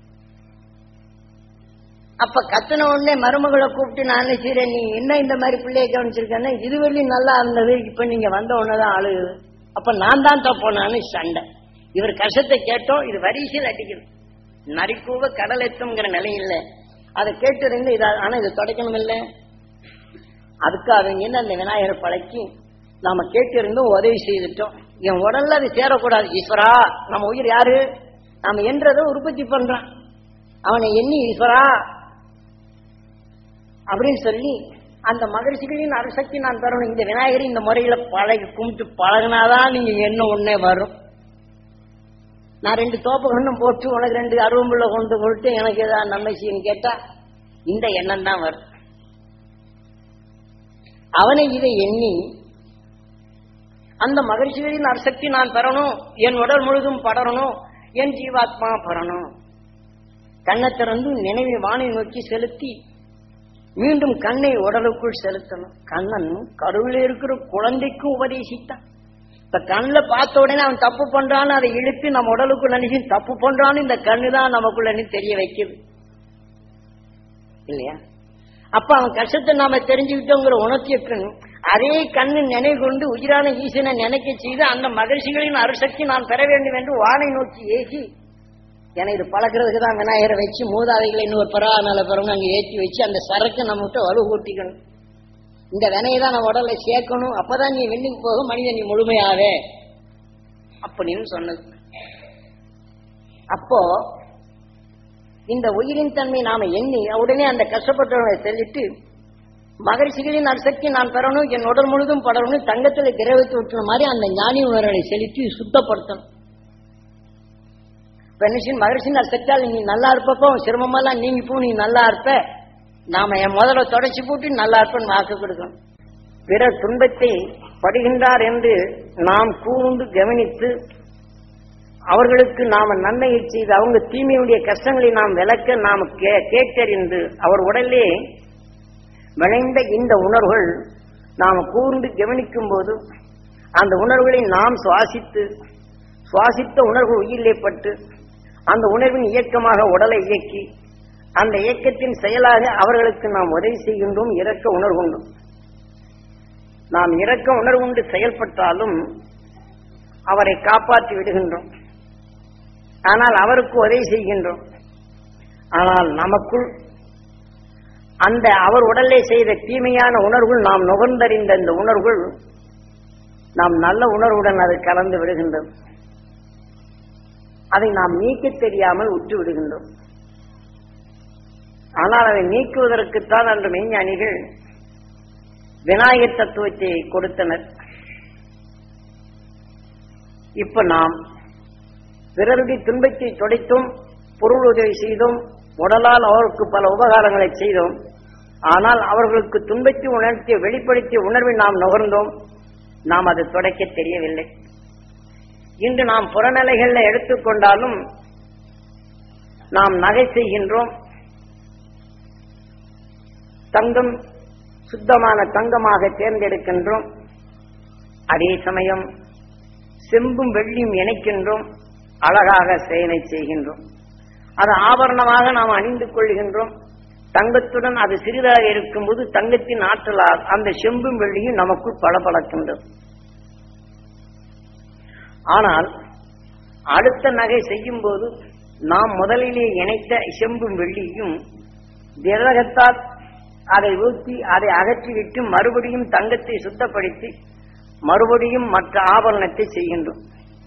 அப்ப கத்துன உடனே மருமகளை கூப்பிட்டு நான் செய்றேன், நீ என்ன இந்த மாதிரி பிள்ளைய கவனிச்சிருக்கேன்னா இது வெளியும் நல்லா இருந்தது, இப்ப நீங்க வந்த உடனேதான் அழுகுது, அப்ப நான் தான் தப்போனான்னு சண்டை. இவர் கஷ்டத்தை கேட்டோம், இது வரிசையில் அடிக்கணும். நரிக்கூவ கடல் எத்துங்கிற நிலை இல்லை, அதை கேட்டு இருந்து ஆனா இதை தொடக்கணும் இல்லை. அதுக்காக என்ன அந்த விநாயகரை பழக்கி நாம கேட்டு இருந்தும் உதவி செய்துட்டோம். என் உடல்ல அது சேரக்கூடாது. ஈஸ்வரா, நம்ம உயிர் யாரு? நாம என்றதை உற்பத்தி பண்றான், அவனை எண்ணி ஈஸ்வரா அப்படின்னு சொல்லி அந்த மகிழ்ச்சிகளின் அருசக்தி நான் தரணும். இந்த விநாயகரை இந்த முறையில பழகி கும்பிட்டு பழகினாதான் நீங்க என்ன ஒன்னே வரும். நான் 2 தோப்பு கண்ணும் போட்டு உனக்கு 2 அருவம்புள்ள கொண்டு கொடுத்து எனக்கு ஏதாவது நன்மை செய்யன்னு கேட்டா இந்த எண்ணம் தான் வரும். அவனை இதை எண்ணி அந்த மகிழ்ச்சிகளின் அருசக்தி நான் பெறணும், என் உடல் முழுதும் படரணும், என் ஜீவாத்மா பெறணும். கண்ணை திறந்து நினைவை வானை நோக்கி செலுத்தி மீண்டும் கண்ணை உடலுக்குள் செலுத்தணும். கண்ணன் கருவில் இருக்கிற குழந்தைக்கும் உபதேசித்தான். இப்ப கண்ணில் பார்த்த உடனே அவன் தப்பு பண்றான்னு அதை இழுத்து நம்ம உடலுக்குள்ள நினைச்சு தப்பு பண்றான்னு இந்த கண்ணு தான் நமக்குள்ள தெரிய வைக்குது இல்லையா? அப்ப அவன் கஷ்டத்தை நாம தெரிஞ்சுக்கிட்டோங்கிற உணர்ச்சியக்கணும். அதே கண்ணு நினைவு கொண்டு உயிரான ஈசனை நினைக்க செய்து அந்த மகிழ்ச்சிகளின் அருசக்தி நான் பெற வேண்டும் என்று வானை நோக்கி ஏசி ஏன்னா இது பழக்கிறதுக்கு தான் விநாயகரை வச்சு மூதாதைகளை இன்னொரு பரவாயில்ல பிறகு அங்கே ஏற்றி வச்சு அந்த சரக்கு நம்மகிட்ட வலு கூட்டிக்கணும். இந்த வினையை தான் நம்ம உடல்ல சேர்க்கணும். அப்பதான் நீ வெண்ணுக்கு போக மனிதன் நீ முழுமையாவே அப்படின்னு சொன்னது. அப்போ இந்த உயிரின் தன்மை நாம எண்ணி உடனே அந்த கஷ்டப்பட்டவங்களை சொல்லிட்டு மகிழ்ச்சிகளின் அரிசக்தி நான் பெறணும், என் உடல் முழுதும் படரணும், தங்கத்துல கிரகத்தை விட்டுற மாதிரி அந்த ஞானி உணர்வுகளை செலுத்தி சுத்தப்படுத்தணும். மகிழ்ச்சியின் அரிசக்தியால் நீ நல்லா இருப்பப்போ சிரமமெல்லாம் நீங்கி போ, நீ நல்லா இருப்ப, நாம என் முதல்ல தொடச்சி போட்டு நல்லா இருப்பேன்னு வாக்கு கொடுக்கணும். பிறர் துன்பத்தை படுகின்றார் என்று நாம் கூர்ந்து கவனித்து அவர்களுக்கு நாம நன்மையை செய்து அவங்க தீமையுடைய கஷ்டங்களை நாம் விளக்க நாம் கேட்டறிந்து அவர் உடலே விளைந்த இந்த உணர்வுகள் நாம் கூர்ந்து கவனிக்கும் போது அந்த உணர்வுகளை நாம் சுவாசித்த உணர்வு உயிரிலே பட்டு அந்த உணர்வின் இயக்கமாக உடலை இயக்கி அந்த இயக்கத்தின் செயலாக அவர்களுக்கு நாம் உதவி செய்கின்றோம். இறக்க உணர்வுண்டோம். நாம் இரக்க உணர்வு கொண்டு செயல்பட்டாலும் அவரை காப்பாற்றி விடுகின்றோம். ஆனால் அவருக்கு உதவி செய்கின்றோம். ஆனால் நமக்குள் அந்த அவர் உடலை செய்த தீமையான உணர்வுகள் நாம் நுகர்ந்தறிந்த இந்த உணர்வுகள் நாம் நல்ல உணர்வுடன் அது கலந்து விடுகின்றோம். அதை நாம் நீக்க தெரியாமல் உற்று விடுகின்றோம். ஆனால் அதை நீக்குவதற்குத்தான் அன்று மெய்ஞானிகள் விநாயகர் தத்துவத்தை கொடுத்தனர். இப்ப நாம் பிறருடைய துன்பத்தை துடைத்தோம், பொருள் உதவி செய்தோம், உடலால் அவருக்கு பல உபகாரங்களை செய்தோம். ஆனால் அவர்களுக்கு துன்பத்தை உணர்த்திய வெளிப்படுத்திய உணர்வை நாம் நுகர்ந்தோம். நாம் அதை துடைக்க தெரியவில்லை. இன்று நாம் புறநிலைகளில் எடுத்துக்கொண்டாலும் நாம் நகை செய்கின்றோம். தங்கம் சுத்தமான தங்கமாக தேர்ந்தெடுக்கின்றோம். அதே சமயம் செம்பும் வெள்ளியும் இணைக்கின்றோம், அழகாக செயலை செய்கின்றோம். அது ஆபரணமாக நாம் அணிந்து கொள்கின்றோம். தங்கத்துடன் அது சிறிதாக இருக்கும்போது தங்கத்தின் ஆற்றலால் அந்த செம்பும் வெள்ளியும் நமக்குள் பளபளக்கின்றது. ஆனால் அடுத்த நகை செய்யும் போது நாம் முதலிலே இணைத்த செம்பும் வெள்ளியும் திரகத்தால் அதை ஊற்றி அதை அகற்றிவிட்டு மறுபடியும் தங்கத்தை சுத்தப்படுத்தி மறுபடியும் மற்ற ஆபரணத்தை செய்கின்றோம்.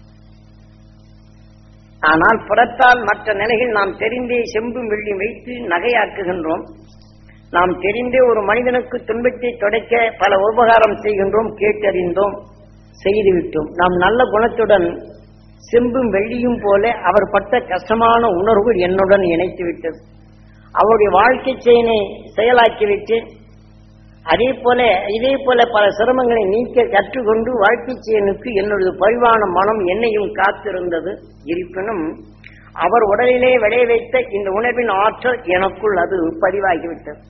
ஆனால் புறத்தால் மற்ற நிலைகள் நாம் தெரிந்தே செம்பும் வெள்ளி வைத்து நகையாக்குகின்றோம். நாம் தெரிந்தே ஒரு மனிதனுக்கு துன்பத்தை துடைக்க பல உபகாரம் செய்கின்றோம், கேட்டறிந்தோம், செய்துவிட்டோம். நாம் நல்ல குணத்துடன் செம்பும் வெள்ளியும் போல அவர் பட்ட கஷ்டமான உணர்வுகள் என்னுடன் இணைத்து விட்டது. அவருடைய வாழ்க்கை செயலை செயலாக்கிவிட்டு இதே போல பல சிரமங்களை நீக்க கற்றுக்கொண்டு வாழ்க்கை செயலுக்கு என்னுடைய பரிவான மனம் என்னையும் காத்திருந்தது. இருப்பினும் அவர் உடலிலே விளைய வைத்த இந்த உணர்வின் ஆற்றல் எனக்குள் அது பதிவாகிவிட்டது.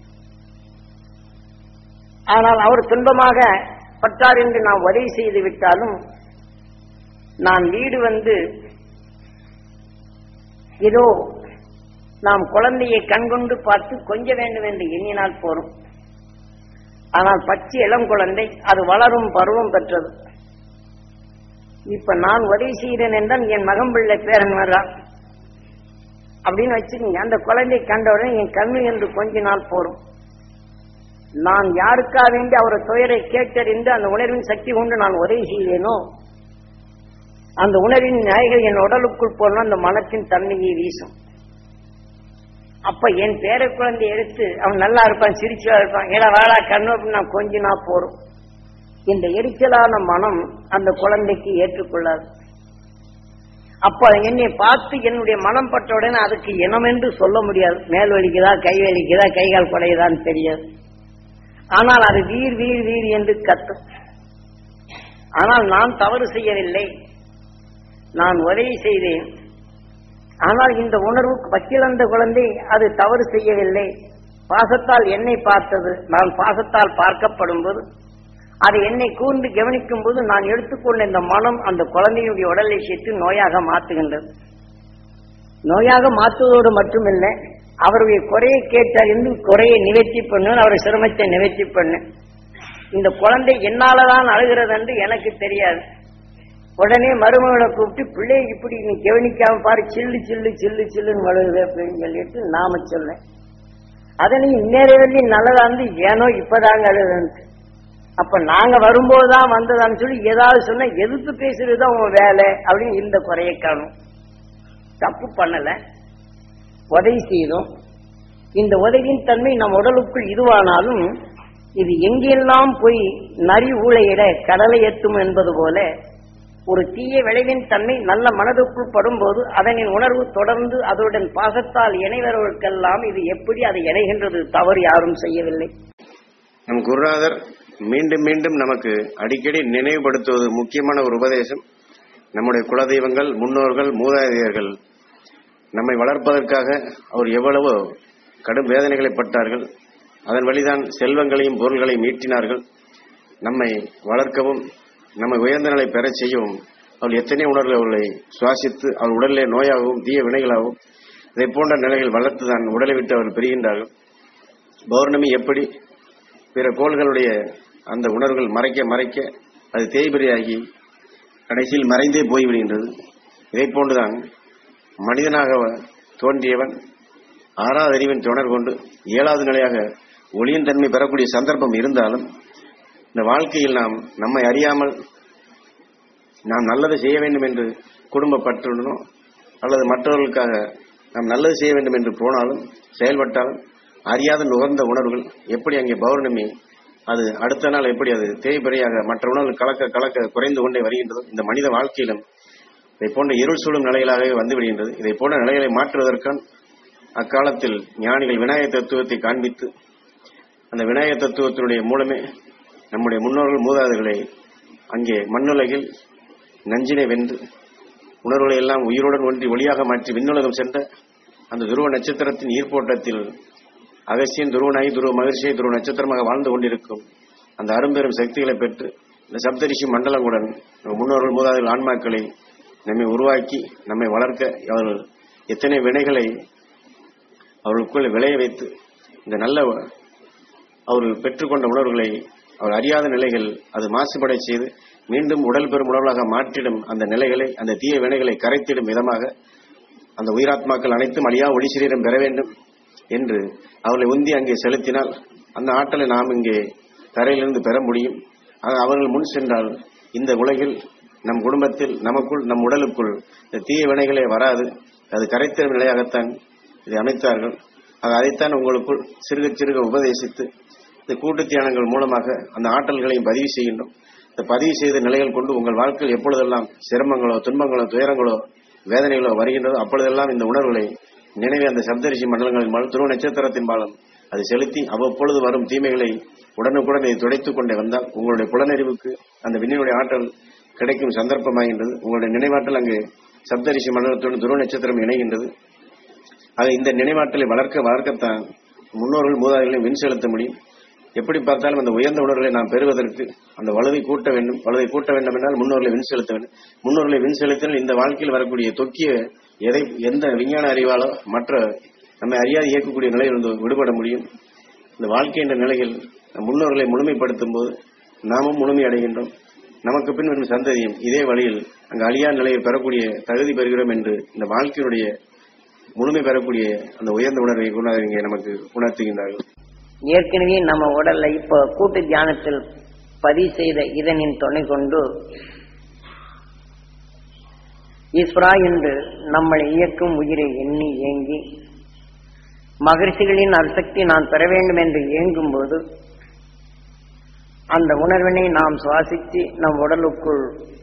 ஆனால் அவர் துன்பமாக பட்டார் என்று நாம் உதவி செய்து விட்டாலும் நான் வீடு வந்து ஏதோ நாம் குழந்தையை கண்கொண்டு பார்த்து கொஞ்ச வேண்டும் என்று எண்ணினால் போறோம். ஆனால் பச்சை இளம் குழந்தை அது வளரும் பருவம் பெற்றது. இப்ப நான் உதவி செய்கிறேன் என்றால் என் மகன் பிள்ளை பேரன் வர்றான் அப்படின்னு வச்சுக்கோங்க. அந்த குழந்தை கண்டவுடன் என் கண்ணு என்று கொஞ்ச நாள் போறோம். நான் யாருக்கா வேண்டி அவரை துயரை கேட்டறிந்து அந்த உணர்வின் சக்தி கொண்டு நான் உதவி செய்தேனோ அந்த உணர்வின் நிலைகள் என் உடலுக்குள் போன அந்த மனத்தின் தன்மையை வீசும். அப்ப என் பேர குழந்தை எடுத்து அவன் நல்லா இருப்பான், சிரிச்சா இருப்பான், ஏடா வாடா கண்ணு அப்படின்னு கொஞ்ச நாள் போறோம். இந்த எரிச்சலான மனம் அந்த குழந்தைக்கு ஏற்றுக்கொள்ளாது. அப்ப என்னை பார்த்து என்னுடைய மனம் பட்ட உடனே அதுக்கு இனம் என்று சொல்ல முடியாது. மேல் வலிக்குதா, கை வலிக்குதா, கைகால் குடையுதான்னு தெரியாது. ஆனால் அது வீர் வீர் வீர் என்று கத்தும். ஆனால் நான் தவறு செய்யவில்லை, நான் உதவி செய்தேன். ஆனால் இந்த உணர்வு பச்சிலந்த குழந்தை அது தவறு செய்யவில்லை, பாசத்தால் என்னை பார்த்தது. நான் பாசத்தால் பார்க்கப்படும் போது அது என்னை கூர்ந்து கவனிக்கும் போது நான் எடுத்துக்கொண்ட இந்த மனம் அந்த குழந்தையுடைய உடலை சேர்த்து நோயாக மாற்றுகின்றது. நோயாக மாற்றுவதோடு மட்டுமில்லை, அவருடைய குறையை கேட்டறிந்து குறையை நிவர்த்தி பண்ணு, அவருடைய சிரமத்தை நிவர்த்தி பண்ணு. இந்த குழந்தை என்னாலதான் அழுகிறது என்று எனக்கு தெரியாது. உடனே மருமகளை கூப்பிட்டு பிள்ளையை இப்படி நீ கவனிக்காம பாரு, சில்லு சில்லு சில்லு சில்லுன்னு வழுகுது அப்படின்னு சொல்லிட்டு நாம சொல்ல அதை நீ இந்நேரவெளி நல்லதா இருந்து ஏனோ இப்பதாங்க அழுதுன்ட்டு. அப்ப நாங்க வரும்போதுதான் வந்ததான்னு சொல்லி ஏதாவது சொன்னா எதிர்த்து பேசுறதுதான் உன் வேலை அப்படின்னு இந்த குறையை காணும். தப்பு பண்ணல, உதவி செய்தோம். இந்த உதவியின் தன்மை நம் உடலுக்குள் இதுவானாலும் இது எங்கெல்லாம் போய் நரி ஊழையிட கடலை எத்தும் என்பது போல ஒரு தீய விளைவின் தன்மை நல்ல மனதுக்குள் படும்போது அதனின் உணர்வு தொடர்ந்து அதனுடன் பாசத்தால் இணைவர்களுக்கெல்லாம் இது எப்படி அதை இணைகின்றது? தவறு யாரும் செய்யவில்லை. நம் குருநாதர் மீண்டும் மீண்டும் நமக்கு அடிக்கடி நினைவுபடுத்துவது முக்கியமான ஒரு உபதேசம். நம்முடைய குலதெய்வங்கள், முன்னோர்கள், மூதாதையர்கள் நம்மை வளர்ப்பதற்காக அவர் எவ்வளவோ கடும் வேதனைகளை பட்டார்கள். அதன் வழிதான் செல்வங்களையும் பொருள்களையும் ஈட்டினார்கள். நம்மை வளர்க்கவும் நம்மை உயர்ந்த நிலை பெற செய்யவும் அவள் எத்தனை உணர்வுகளை அவர்களை சுவாசித்து அவள் உடலிலே நோயாகவும் தீய வினைகளாகவும் இதை போன்ற நிலைகள் வளர்த்துதான் உடலை விட்டு அவர்கள் பெறுகின்றார்கள். பௌர்ணமி எப்படி பிற கோள்களுடைய அந்த உணர்வுகள் மறைக்க மறைக்க அது தேய்பிரையாகி கடைசியில் மறைந்தே போய்விடுகின்றது. இதை போன்றுதான் மனிதனாக தோன்றியவன் 6வது அறிவின் தொடர் கொண்டு 7வது நிலையாக ஒளியின் தன்மை பெறக்கூடிய சந்தர்ப்பம் இருந்தாலும் இந்த வாழ்க்கையில் நாம் நம்மை அறியாமல் நாம் நல்லது செய்ய வேண்டும் என்று குடும்பப்பட்டுடனோ அல்லது மற்றவர்களுக்காக நாம் நல்லது செய்ய வேண்டும் என்று போனாலும் செயல்பட்டாலும் அறியாத நுகர்ந்த உணர்வுகள் எப்படி அங்கே பௌர்ணமி அது அடுத்த நாள் எப்படி அது தேய்பிரையாக மற்ற உணர்வுகள் கலக்க கலக்க குறைந்து கொண்டே வருகின்றது. இந்த மனித வாழ்க்கையிலும் இதை போன்ற இருள் சூழும் நிலைகளாகவே வந்துவிடுகின்றது. இதை போன்ற நிலைகளை மாற்றுவதற்கான அக்காலத்தில் ஞானிகள் விநாயக தத்துவத்தை காண்பித்து அந்த விநாயக தத்துவத்தினுடைய மூலமே நம்முடைய முன்னோர்கள் மூதாதைகளை அங்கே மண்ணுலகில் நஞ்சினை வென்று உணர்வுகளை எல்லாம் உயிருடன் ஒன்றி ஒளியாக மாற்றி விண்ணுலகம் சென்ற அந்த துருவ நட்சத்திரத்தின் ஈர்ப்போட்டத்தில் அகசியன் துருவனாகி துருவ மகிழ்ச்சியை துருவ நட்சத்திரமாக வாழ்ந்து கொண்டிருக்கும் அந்த அரும்பெரும் சக்திகளை பெற்று இந்த சப்தரிஷி மண்டலங்களுடன் முன்னோர்கள் மூதாதைகள் ஆன்மாக்களை நம்மை உருவாக்கி நம்மை வளர்க்க அவர்கள் எத்தனை வினைகளை அவர்களுக்குள் விளைய வைத்து இந்த நல்ல அவர்கள் பெற்றுக்கொண்ட உணர்வுகளை அவர் அறியாத நிலைகள் அது மாசுபடை செய்து மீண்டும் உடல் பெறும் உணர்வாக மாற்றிடும் அந்த நிலைகளை அந்த தீய வினைகளை கரைத்திடும் விதமாக அந்த உயிராத்மாக்கள் அனைத்தும் அழியா ஒளி சரீரம் பெற வேண்டும் என்று அவர்களை உந்தி அங்கே செலுத்தினால் அந்த ஆற்றலை நாம் இங்கே தரையிலிருந்து பெற முடியும். அவர்கள் முன் சென்றால் இந்த உலகில் நம் குடும்பத்தில் நமக்குள் நம் உடலுக்குள் இந்த தீய வினைகளே வராது. அது கரைத்திடும் நிலையாகத்தான் இதை அமைத்தார்கள். அதைத்தான் உங்களுக்குள் சிறுக சிறுக உபதேசித்து இந்த கூட்டு தியானங்கள் மூலமாக அந்த ஆற்றல்களையும் பதிவு செய்கின்றோம். இந்த பதிவு செய்த நிலைகள் கொண்டு உங்கள் வாழ்க்கையில் எப்பொழுதெல்லாம் சிரமங்களோ துன்பங்களோ துயரங்களோ வேதனைகளோ வருகின்றதோ அப்பொழுதெல்லாம் இந்த உணர்வுகளை நினைவே அந்த சப்தரிஷி மண்டலங்களின் துருவ நட்சத்திரத்தின் பாலம் அது செலுத்தி அவ்வப்பொழுது வரும் தீமைகளை உடனுக்குடன் இதை துடைத்துக் கொண்டே வந்தால் உங்களுடைய புலனறிவுக்கு அந்த விண்ணினுடைய ஆற்றல் கிடைக்கும் சந்தர்ப்பமாகின்றது. உங்களுடைய நினைவாற்றல் அங்கு சப்தரிஷி மண்டலத்துடன் துருவ நட்சத்திரம் இணைகின்றது. ஆக இந்த நினைவாற்றலை வளர்க்கத்தான் முன்னோர்கள் மூதாதைகளையும் விண் செலுத்த முடியும். எப்படி பார்த்தாலும் அந்த உயர்ந்த உணர்வுகளை நாம் பெறுவதற்கு அந்த வலுவை கூட்ட வேண்டும். வலுவை கூட்ட வேண்டும் என்றால் முன்னோர்களை விண் செலுத்த வேண்டும். முன்னோர்களை விண் செலுத்தினால் இந்த வாழ்க்கையில் வரக்கூடிய தொக்கிய எந்த விஞ்ஞான அறிவாலோ மற்ற நம்மை அறியாது இயக்கக்கூடிய நிலையிலிருந்து விடுபட முடியும். இந்த வாழ்க்கை என்ற நிலையில் முன்னோர்களை முழுமைப்படுத்தும் போது நாமும் முழுமை அடைகின்றோம். நமக்கு பின் வரும் சந்ததியும் இதே வழியில் அங்கு அழியா நிலையை பெறக்கூடிய தகுதி பெறுகிறோம் என்று இந்த வாழ்க்கையினுடைய முழுமை பெறக்கூடிய அந்த உயர்ந்த உணர்வை இங்கே நமக்கு உணர்த்துகின்றார்கள். ஏற்கனவே நம்ம உடல்ல இப்போ கூட்டு தியானத்தில் பதிவு செய்த இதனின் துணை கொண்டு ஈஸ்வரா என்று நம்மளை இயக்கும் உயிரை எண்ணி ஏங்கி மகரிஷிகளின் அருசக்தி நான் பெற வேண்டும் என்று ஏங்கும் போது அந்த உணர்வினை நாம் சுவாசித்து நம் உடலுக்குள்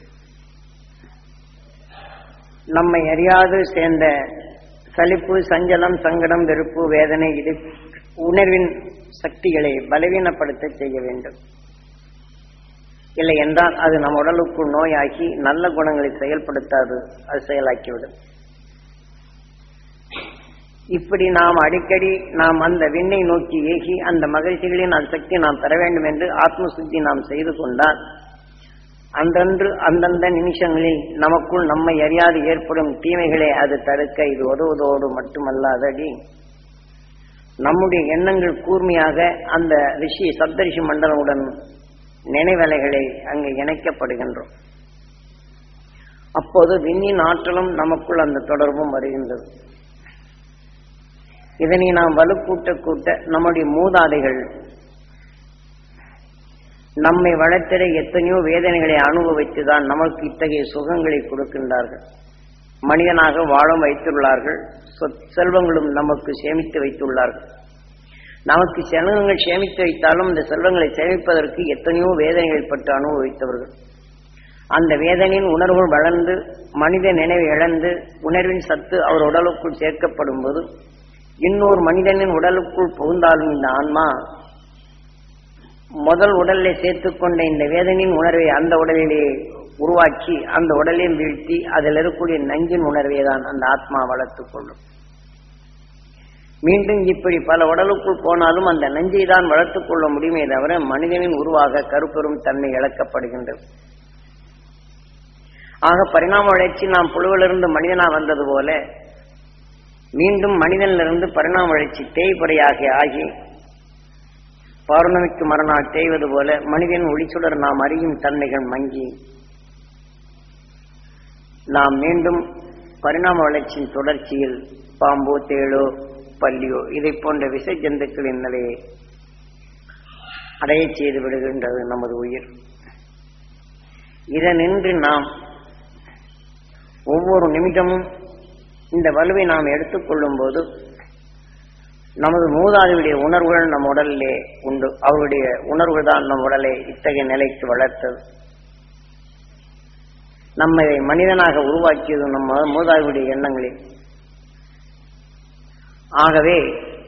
நம்மை அறியாது சேர்ந்த சலிப்பு சஞ்சலம் சங்கடம் வெறுப்பு வேதனை இது உணர்வின் சக்திகளை பலவீனப்படுத்த செய்ய வேண்டும். இல்லை என்றால் அது நம் உடலுக்குள் நோயாகி நல்ல குணங்களை செயல்படுத்தாது, அது செயலாக்கிவிடும். இப்படி நாம் அடிக்கடி நாம் அந்த விண்ணை நோக்கி ஏகி அந்த மகிழ்ச்சிகளின் அந்த சக்தி நாம் பெற வேண்டும் என்று ஆத்ம சுத்தி நாம் செய்து கொண்டால் அன்றன்று அந்தந்த நிமிஷங்களில் நமக்குள் நம்மை அறியாது ஏற்படும் தீமைகளை அது தடுக்க இது உதவுவதோடு மட்டுமல்லாதடி நம்முடைய எண்ணங்கள் கூர்மையாக அந்த ரிஷி சப்தரிஷி மண்டலமுடன் நினைவலைகளை அங்கு இணைக்கப்படுகின்றோம். அப்போது விண்ணின் ஆற்றலும் நமக்குள் அந்த தொடர்பும் வருகின்றது. இதனை நாம் வலுக்கூட்ட கூட்ட நம்முடைய மூதாதைகள் நம்மை வளர்த்திட எத்தனையோ வேதனைகளை அனுபவித்துதான் நமக்கு இத்தகைய சுகங்களை கொடுக்கின்றார்கள். மனிதனாக வாழ வைத்துள்ளார்கள். செல்வங்களும் நமக்கு சேமித்து வைத்துள்ளார்கள். நமக்கு செல்வங்கள் சேமித்து வைத்தாலும் இந்த செல்வங்களை சேமிப்பதற்கு எத்தனையோ வேதனைகள் பட்டு அனுபவித்தவர்கள். அந்த வேதனையின் உணர்வுகள் வளர்ந்து மனித நினைவை இழந்து உணர்வின் சத்து அவர் உடலுக்குள் சேர்க்கப்படும் போது இன்னொரு மனிதனின் உடலுக்குள் புகுந்தாலும் இந்த ஆன்மா முதல் உடலை சேர்த்துக்கொண்ட இந்த வேதனையின் உணர்வை அந்த உடலிலே உருவாக்கி அந்த உடலையும் வீழ்த்தி அதில் இருக்கக்கூடிய நஞ்சின் உணர்வை தான் அந்த ஆத்மா வளர்த்துக் கொள்ளும். மீண்டும் இப்படி பல உடலுக்குள் போனாலும் அந்த நஞ்சை தான் வளர்த்துக் கொள்ள முடியுமே தவிர மனிதனின் உருவாக கருப்பெரும் தன்மை இழக்கப்படுகின்றது. ஆக பரிணாம வளர்ச்சி நாம் புழுவிலிருந்து மனிதனா வந்தது போல மீண்டும் மனிதனிலிருந்து பரிணாம வளர்ச்சி தேய்பறையாக ஆகி பௌர்ணமிக்கு மறுநாள் தேய்வது போல மனிதன் ஒளிச்சுடர் நாம் அறியும் தன்மைகள் மங்கி நாம் மீண்டும் பரிணாம வளர்ச்சியின் தொடர்ச்சியில் பாம்போ தேளோ பல்லியோ இதை போன்ற விசை ஜந்துக்களின் நிலையை அடைய செய்து விடுகின்றது நமது உயிர். இதனின்று நாம் ஒவ்வொரு நிமிடமும் இந்த வலுவை நாம் எடுத்துக்கொள்ளும் போது நமது மூதாதையுடைய உணர்வுகள் நம் உடலிலே உண்டு. அவருடைய உணர்வுகள் தான் நம் உடலை இத்தகைய நிலைக்கு வளர்த்தது. நம்மை மனிதனாக உருவாக்கியது நம்ம மூதாதையுடைய எண்ணங்களில். ஆகவே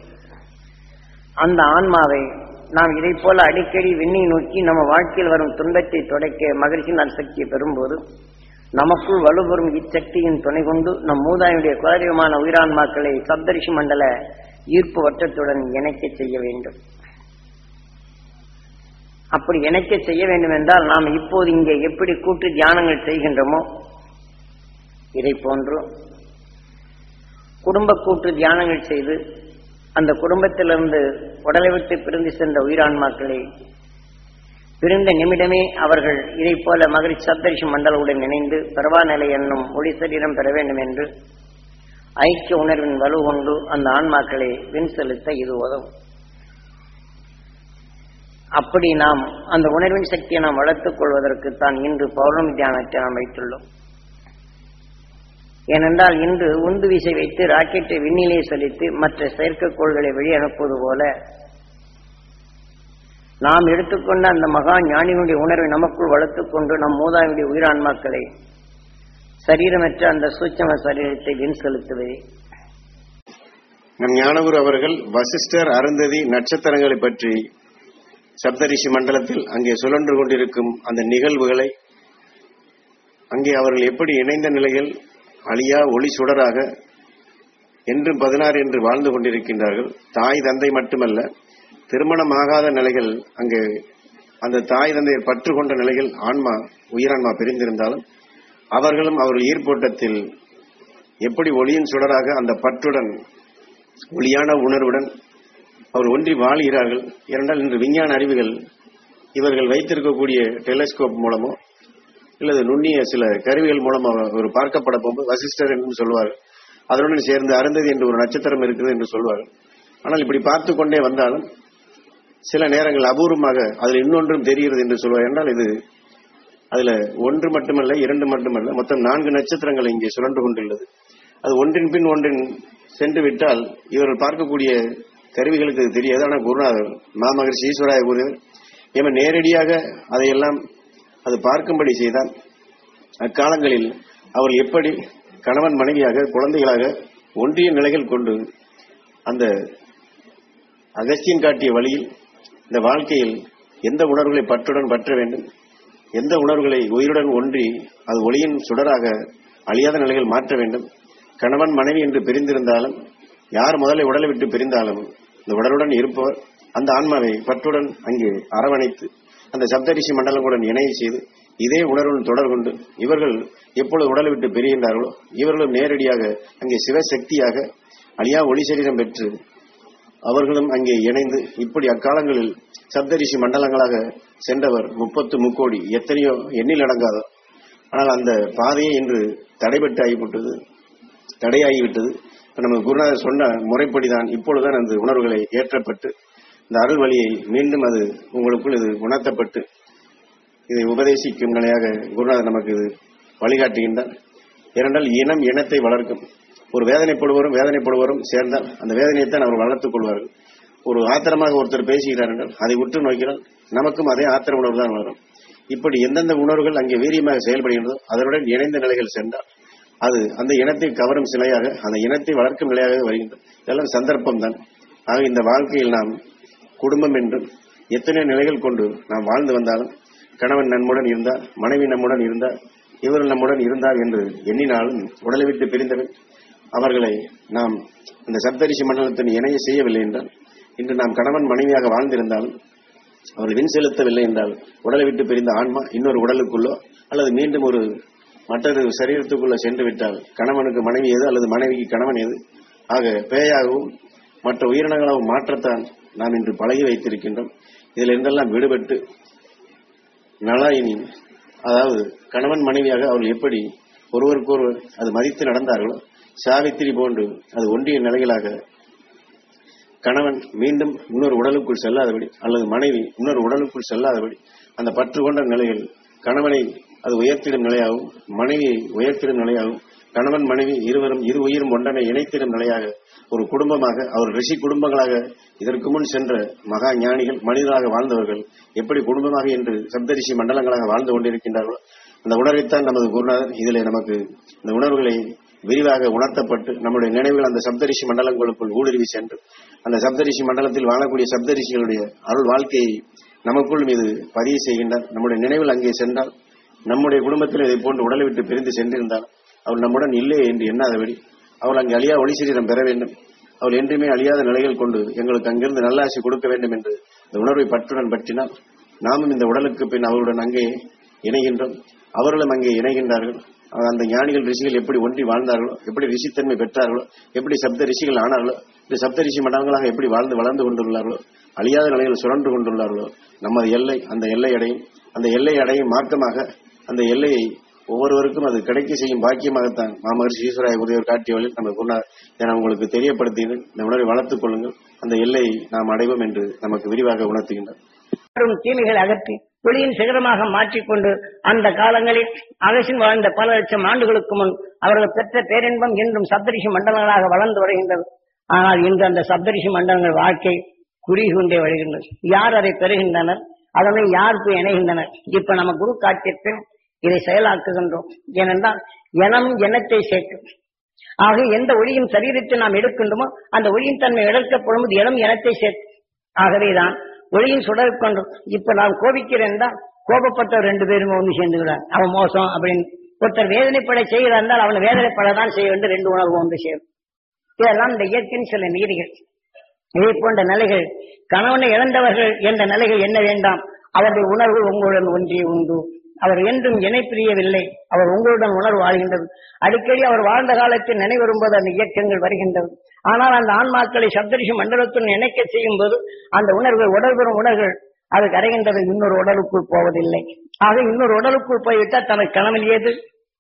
அந்த ஆன்மாவை நாம் இதை போல அடிக்கடி விண்ணை நோக்கி நம்ம வாழ்க்கையில் வரும் துன்பத்தை தொடக்க மகிழ்ச்சியின் அசக்தியை பெறும்போது நமக்குள் வலுப்பெறும் இச்சக்தியின் துணை கொண்டு நம் மூதாதையுடைய குலதெய்வமான உயிரான்மாக்களை சப்தரிஷி மண்டல ஈர்ப்பு வட்டத்துடன் இணைக்க செய்ய வேண்டும். அப்படி இணைக்க செய்ய வேண்டும் என்றால் நாம் இப்போது இங்கே எப்படி கூட்டு தியானங்கள் செய்கின்றோமோ இதை போன்று குடும்ப கூட்டு தியானங்கள் செய்து அந்த குடும்பத்திலிருந்து உடலை விட்டு பிரிந்து சென்ற உயிரான்மாக்களை பிரிந்த நிமிடமே அவர்கள் இதை போல மகிழ்ச்சி சப்தரிஷி மண்டலவுடன் இணைந்து பரவா நிலை என்னும் ஒளி சரீரம் பெற வேண்டும் என்று ஐக்கிய உணர்வின் வலு கொண்டு அந்த ஆன்மாக்களை வின் செலுத்த இது உதவும். அப்படி நாம் அந்த உணர்வின் சக்தியை நாம் வளர்த்துக் கொள்வதற்கு தான் இன்று பௌர்ணமி தியானத்தை நாம் வைத்துள்ளோம். ஏனென்றால் இன்று உந்து வீசை வைத்து ராக்கெட்டை விண்ணிலே செலுத்தி மற்ற செயற்கைக்கோள்களை வெளியே அனுப்புவது போல நாம் எடுத்துக்கொண்ட அந்த மகா ஞானியினுடைய உணர்வை நமக்குள் வளர்த்துக் கொண்டு நம் மூதாதையுடைய உயிரான்மாக்களை சரீரமற்ற அந்த சூட்சம சரீரத்தை வின் செலுத்துவதே. நம் ஞானகுரு அவர்கள் வசிஷ்டர், அருந்ததி நட்சத்திரங்களை பற்றி சப்தரிஷி மண்டலத்தில் அங்கே சுழன்று கொண்டிருக்கும் அந்த நிகழ்வுகளை, அங்கே அவர்கள் எப்படி இணைந்த நிலையில் அழியா ஒளி சுடராக என்றும் 16 என்று வாழ்ந்து கொண்டிருக்கின்றார்கள். தாய் தந்தை மட்டுமல்ல, திருமணமாகாத நிலைகள் அங்கே அந்த தாய் தந்தையை பற்று கொண்ட நிலையில் ஆன்மா உயிரான்மா பிரிந்திருந்தாலும் அவர்களும் அவர்கள் ஈர்ப்போட்டத்தில் எப்படி ஒளியின் சுடராக அந்த பற்றுடன் ஒளியான உணர்வுடன் அவர் ஒன்றி வாழ்கிறார்கள். இரண்டால் இன்று விஞ்ஞான அறிவுகள் இவர்கள் வைத்திருக்கக்கூடிய டெலிஸ்கோப் மூலமோ இல்லது நுண்ணிய சில கருவிகள் மூலமாக ஒரு பார்க்கப்பட போகும்போது வசிஷ்டர் என்று சொல்வார்கள். அதனுடன் சேர்ந்து அருந்ததி என்று ஒரு நட்சத்திரம் இருக்கிறது என்று சொல்வார்கள். ஆனால் இப்படி பார்த்து கொண்டே வந்தாலும் சில நேரங்கள் அபூர்வமாக அதில் இன்னொன்றும் தெரிகிறது என்று சொல்வார். என்றால் இது அதுல 1 மட்டுமல்ல 2 மட்டுமல்ல மொத்தம் 4 நட்சத்திரங்கள் இங்கே சுழன்று கொண்டுள்ளது. அது ஒன்றின் பின் ஒன்றின் சென்று விட்டால் இவர்கள் பார்க்கக்கூடிய கருவிகளுக்கு அது தெரியாது. ஆனால் குருநாதர் மாமகரிஷி ஈஸ்வராய குருவர் இவன் நேரடியாக அதையெல்லாம் அது பார்க்கும்படி செய்தால் அக்காலங்களில் அவர்கள் எப்படி கணவன் மனைவியாக குழந்தைகளாக ஒன்றிய நிலைகள் கொண்டு அந்த அகஸ்தியன் காட்டிய வழியில் இந்த வாழ்க்கையில் எந்த உணர்வுகளை பற்றுடன் பற்ற வேண்டும், எந்த உணர்வுகளை உயிருடன் ஒன்றி அது ஒளியின் சுடராக அழியாத நிலைகள் மாற்ற வேண்டும். கணவன் மனைவி என்று பிரிந்திருந்தாலும் யார் முதலை உடலை விட்டு பிரிந்தாலும் இந்த உடலுடன் இருப்பவர் அந்த ஆன்மாவை பற்றுடன் அங்கே அரவணைத்து அந்த சப்தரிஷி மண்டலங்களுடன் இணைய செய்து இதே உணர்வுடன் தொடர் கொண்டு இவர்கள் எப்பொழுது உடலை விட்டு பிரிகின்றார்களோ இவர்களும் நேரடியாக அங்கே சிவசக்தியாக அழியா ஒளி சரீரம் பெற்று அவர்களும் அங்கே இணைந்து இப்படி அக்காலங்களில் சப்தரிஷி மண்டலங்களாக சென்றவர் 30 முக்கோடி எத்தனையோ எண்ணில் அடங்காதோ. ஆனால் அந்த பாதையே இன்று தடைபட்டு ஆகிவிட்டது, தடையாகிவிட்டது. நம்ம குருநாதர் சொன்ன முறைப்படிதான் இப்பொழுதுதான் அந்த உணர்வுகளை ஏற்றப்பட்டு இந்த அருள் வழியை மீண்டும் அது உங்களுக்குள் இது உணர்த்தப்பட்டு இதை உபதேசிக்கும் நிலையாக குருநாதர் நமக்கு இது வழிகாட்டுகின்றார். ஏனென்றால் இனம் இனத்தை வளர்க்கும். ஒரு வேதனைப்படுவரும் சேர்ந்தால் அந்த வேதனையைத்தான் அவர் வளர்த்துக் கொள்வார்கள். ஒரு ஆத்திரமாக ஒருத்தர் பேசுகிறார் என்றால் அதை உற்று நோக்கினால் நமக்கும் அதே ஆத்திர உணர்வு தான் வரும். இப்படி எந்தெந்த உணர்வுகள் அங்கே வீரியமாக செயல்படுகின்றதோ அதனுடன் இணைந்த நிலைகள் சென்றால் அது அந்த இனத்தை கவரும் சிலையாக அந்த இனத்தை வளர்க்கும் நிலையாக வருகின்றது. இதெல்லாம் சந்தர்ப்பம் தான். ஆக இந்த வாழ்க்கையில் நாம் குடும்பம் என்றும் எத்தனை நிலைகள் கொண்டு நாம் வாழ்ந்து வந்தாலும் கணவன் நம்முடன் இருந்தார், மனைவி நம்முடன் இருந்தார், இவர்கள் நம்முடன் இருந்தார் என்று எண்ணினாலும் உடலை விட்டு பிரிந்தவன் அவர்களை நாம் இந்த சப்தரிஷி மண்டலத்தின் இணைய செய்யவில்லை என்றால் இன்று நாம் கணவன் மனைவியாக வாழ்ந்திருந்தாலும் அவர்கள் வின் செலுத்தவில்லை என்றால் உடலை விட்டு பிரிந்த ஆன்மா இன்னொரு உடலுக்குள்ளோ அல்லது மீண்டும் ஒரு மற்றொரு சரீரத்துக்குள்ள சென்று விட்டால் கணவனுக்கு மனைவி எது அல்லது மனைவிக்கு கணவன் எது, ஆக பேயாகவும் மற்ற உயிரினங்களாகவும் மாற்றத்தான் நாம் இன்று பழகி வைத்திருக்கின்றோம். இதில் இருந்தெல்லாம் விடுபட்டு நலாயினி, அதாவது கணவன் மனைவியாக அவர்கள் எப்படி ஒருவருக்கொருவர் அது மதித்து நடந்தார்களோ, சாவித்திரி போன்று அது ஒன்றிய நிலைகளாக கணவன் மீண்டும் இன்னொரு உடலுக்குள் செல்லாதபடி அல்லது மனைவி இன்னொரு உடலுக்குள் செல்லாதபடி அந்த பற்று கொண்ட நிலையில் கணவனை அது உயர்த்திடும் நிலையாகவும் மனைவியை உயர்த்திடும் நிலையாகவும் கணவன் மனைவி இருவரும் இரு உயிரும் ஒன்றனை இணைத்திடும் நிலையாக ஒரு குடும்பமாக அவர் ரிஷி குடும்பங்களாக இதற்கு முன் சென்ற மகா ஞானிகள் மனிதராக வாழ்ந்தவர்கள் எப்படி குடும்பமாக என்று சப்தரிஷி மண்டலங்களாக வாழ்ந்து கொண்டிருக்கின்றார்களோ அந்த உணர்வைத்தான் நமது குருநாதர் இதிலே நமக்கு இந்த உணர்வுகளை விரிவாக உணர்த்தப்பட்டு நம்முடைய நினைவுகள் அந்த சப்தரிஷி மண்டலங்களுக்குள் ஊடுருவி சென்று அந்த சப்தரிஷி மண்டலத்தில் வாழக்கூடிய சப்தரிஷிகளுடைய அருள் வாழ்க்கையை நமக்குள் மீது பதிவு செய்கின்றார். நம்முடைய நினைவில் அங்கே சென்றால் நம்முடைய குடும்பத்தில் இதை போன்று உடலை விட்டு பிரிந்து சென்றிருந்தால் அவள் நம்முடன் இல்லை என்று எண்ணாதபடி அவள் அங்கு அழியா ஒளி சரீரம் பெற வேண்டும், அவள் என்றுமே அழியாத நிலைகள் கொண்டு எங்களுக்கு அங்கிருந்து நல்லாசி கொடுக்க வேண்டும் என்று இந்த உணர்வை பற்றுடன் பற்றினால் நாமும் இந்த உடலுக்கு பின் அவர்களுடன் அங்கே இணைகின்றோம், அவர்களும் அங்கே இணைகின்றார்கள். அந்த ஞானிகள் ரிஷிகள் எப்படி ஒன்றி வாழ்ந்தார்களோ, எப்படி ரிஷித்தன்மை பெற்றார்களோ, எப்படி சப்த ரிஷிகள் ஆனார்களோ, இந்த சப்த ரிஷி மண்டலங்களாக எப்படி வளர்ந்து கொண்டுள்ளார்களோ, அழியாத நிலையில் சுழன்று கொண்டுள்ளார்களோ, நமது எல்லை அந்த எல்லை அடையும். அந்த எல்லை அடையும் மார்க்கமாக அந்த எல்லையை ஒவ்வொருவருக்கும் அது கிடைக்க செய்யும் பாக்கியமாகத்தான் மாமகர்ஷி ஈஸ்வராய குருவர் காட்டிய வழியில் நம்ம குருநாதர் என உங்களுக்கு தெரியப்படுத்துகிறேன். இந்த உணர்வை வளர்த்துக் கொள்ளுங்கள், அந்த எல்லையை நாம் அடைவோம் என்று நமக்கு விரிவாக உணர்த்துகின்றார். தீமைகளை அகற்றி ஒளியின் சிகரமாக மாற்றிக்கொண்டு அந்த காலங்களில் அகசின் வாழ்ந்த பல லட்சம் ஆண்டுகளுக்கு முன் அவர்கள் பெற்ற பேரின்பம் இன்றும் சப்தரிஷி மண்டலங்களாக வளர்ந்து வருகின்றது. ஆனால் இன்று அந்த சப்தரிஷி மண்டலங்கள் வாழ்க்கை குறுகி கொண்டே வருகின்றது. யார் அதை பெறுகின்றனர், அதனை யாருக்கு இணைகின்றனர்? இப்ப நம்ம குரு காட்டியத்தில் இதை செயலாக்குகின்றோம். ஏனென்றால் எனம் எண்ணத்தை சேர்க்கும். ஆக எந்த ஒளியும் சரீரத்தை நாம் எடுக்கின்றோமோ அந்த ஒளியின் தன்மை இழக்கப்படும் போது எனம் எண்ணத்தை சேர்க்கும். ஆகவேதான் ஒளியின் சுடர் கொண்டு இப்ப நாம் கோபிக்கிறேன் தான் கோபப்பட்ட 2 பேருமே ஒன்று சேர்ந்துகிறார். அவன் மோசம் அப்படின்னு ஒருத்தர் வேதனைப்பட செய்கிறார் என்றால் அவனை வேதனைப்படதான் செய்ய வேண்டும், 2 உணர்வு ஒன்று சேரும். இதெல்லாம் இந்த இயற்கையின் சில நீதிகள். இதை போன்ற நிலைகள் கணவனை இழந்தவர்கள் என்ற நிலைகள் என்ன வேண்டாம், அவருடைய உணர்வு உங்களுடன் ஒன்றிய உண்டு. அவர் என்றும் இணை பிரியவில்லை, அவர் உங்களுடன் உணர்வு வாழ்கின்றது. அடிக்கடி அவர் வாழ்ந்த காலத்தில் நினைவு வரும்போது அந்த இயக்கங்கள் வருகின்றது. ஆனால் அந்த ஆன்மாக்களை சப்தரிஷி மண்டலத்துடன் இணைக்க செய்யும் போது அந்த உணர்வுகள் உடல் பெறும் உணர்வுகள் அது கரைகின்றது, இன்னொரு உடலுக்குள் போவதில்லை. ஆக இன்னொரு உடலுக்குள் போய்விட்டால் தனக்கு கணவன் ஏது,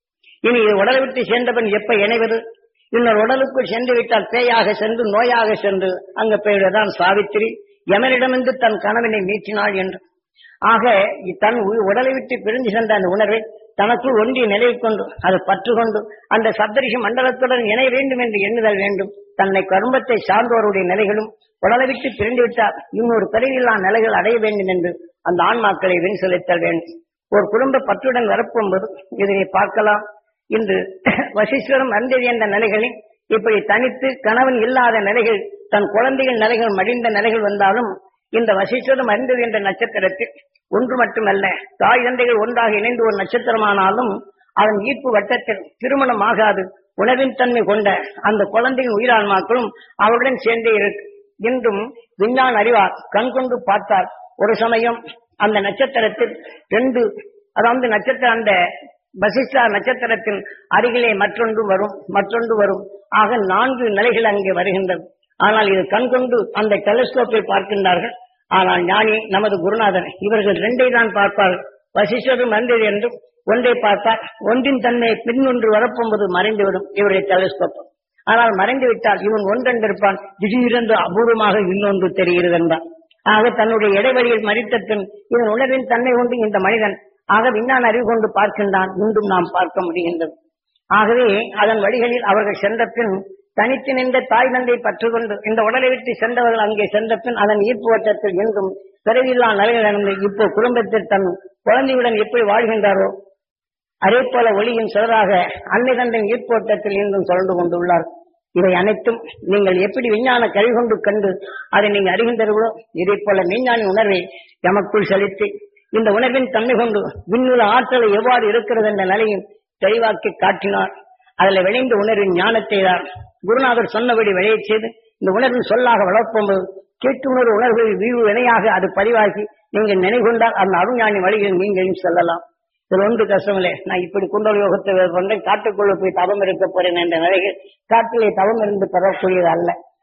இனி உடலை விட்டு சேர்ந்தவன் எப்ப இணைவது? இன்னொரு உடலுக்குள் சென்று விட்டால் பேயாக சென்று நோயாக சென்று அங்க போய்விடதான் சாவித்திரி யமனிடமிருந்து தன் கணவனை மீட்டினாள் என்று. ஆக தன் உடலை விட்டு பிரிந்து சென்ற அந்த உணர்வை தனக்குள் ஒன்றிய நிலை கொண்டு அது பற்று கொண்டு அந்த சப்தரிஷி மண்டலத்துடன் இணைய வேண்டும் என்று எண்ணுதல் வேண்டும். தன்னை கரும்பத்தை சார்ந்தோருடைய நிலைகளும் உடலை விட்டு பிரிந்து விட்டால் இன்னொரு பிறவில்லா நிலைகள் அடைய வேண்டும் என்று அந்த ஆன்மாக்களை வெண் செலுத்தல் வேண்டும். ஒரு குடும்ப பற்றுடன் வரப்போகும்போது இதனை பார்க்கலாம். இன்று வசிஷ்டரும் அருந்ததி என்ற நிலைகளில் இப்படி தனித்து கணவன் இல்லாத நிலைகள், தன் குழந்தைகள் நிலைகள் மடிந்த நிலைகள் வந்தாலும் இந்த வசிஷ்டரும் அருந்ததி என்ற நட்சத்திரத்தில் ஒன்று மட்டுமல்ல, தாய் தந்தைகள் ஒன்றாக இணைந்து ஒரு நட்சத்திரமானாலும் அதன் ஈர்ப்பு வட்டத்தில் திருமணம் ஆகாது உணர்வின் தன்மை கொண்ட அந்த குழந்தையின் உயிரான்மாக்களும் அவருடன் சேர்ந்தே இருக்கு. இன்றும் விஞ்ஞான அறிவார் கண் கொண்டு பார்த்தால் ஒரு சமயம் அந்த நட்சத்திரத்தில் 2 அதாவது நட்சத்திரம் அந்த வசிஷ்டா நட்சத்திரத்தின் அருகிலே மற்றொன்று வரும். ஆக 4 நிலைகள் அங்கே வருகின்றது. ஆனால் இது கண் கொண்டு அந்த டெலிஸ்கோப்பை பார்க்கின்றார்கள். ஆனால் ஞானி நமது குருநாதர் இவர்கள் 2ஐ தான் பார்ப்பார்கள். வசிஷ்டரும் அருந்ததி என்றும் ஒன்றை பார்த்தால் ஒன்றின் தன்மை பின்னொன்று வரப்போகும்போது மறைந்துவிடும் இவருடைய டெலிஸ்கோப். ஆனால் மறைந்து விட்டால் இவன் ஒன்றென்றிருப்பான், திடீரென்று அபூர்வமாக இன்னொன்று தெரிகிறது என்றான். ஆக தன்னுடைய இடைவெளியில் மறித்த பின் இதன் உணர்வின் தன்மை கொண்டு இந்த மனிதன் ஆக விஞ்ஞான அறிவு கொண்டு பார்க்கின்றான். இன்றும் நாம் பார்க்க முடிகின்றது. ஆகவே அதன் வழிகளில் அவர்கள் சென்ற பின் தனித்து நின்ற தாய் தந்தை பற்றுக்கொண்டு இந்த உடலை விட்டு சென்றவர்கள் அங்கே சென்ற பின் அதன் ஈர்ப்பு வட்டத்தில் இன்றும் பிறவில்லா நிலைகள் இப்போ குடும்பத்தில் தன் குழந்தையுடன் எப்படி வாழ்கின்றாரோ அதே போல ஒளியின் சிலராக அன்னை தந்தையின் ஈர்ப்பு வட்டத்தில் இன்றும் தொடர்ந்து கொண்டுள்ளார். இவை அனைத்தும் நீங்கள் எப்படி விஞ்ஞான கருவி கொண்டு கண்டு அதை நீங்கள் அறிகின்றீர்களோ இதே போல விஞ்ஞானி உணர்வை எமக்குள் செலுத்தி இந்த உணர்வின் தன்மை கொண்டு விண்ணுல ஆற்றலை எவ்வாறு இருக்கிறது என்ற நிலையும் தெளிவாக்கி காட்டினார். அதில் விளைந்த உணர்வின் ஞானத்தை தான் குருநாதர் சொன்னபடி விளைய செய்து இந்த உணர்வின் சொல்லாக வளர்ப்போம்போது கேட்டுணர்வு உணர்வுகளில் வீழ்வு வினையாக அது பதிவாகி நீங்கள் நினைவுகொண்டால் அந்த அருஞானி வழியில் நீங்களும் செல்லலாம். இதில் ஒன்று கஷ்டமில்லை. நான் இப்படி குண்டல் யோகத்தை கொண்டேன், காட்டுக்குள்ள போய் தவம் இருக்க போறேன் என்ற நிலையில் காட்டிலே தவம் இருந்து பெறக்கூடியது அல்ல.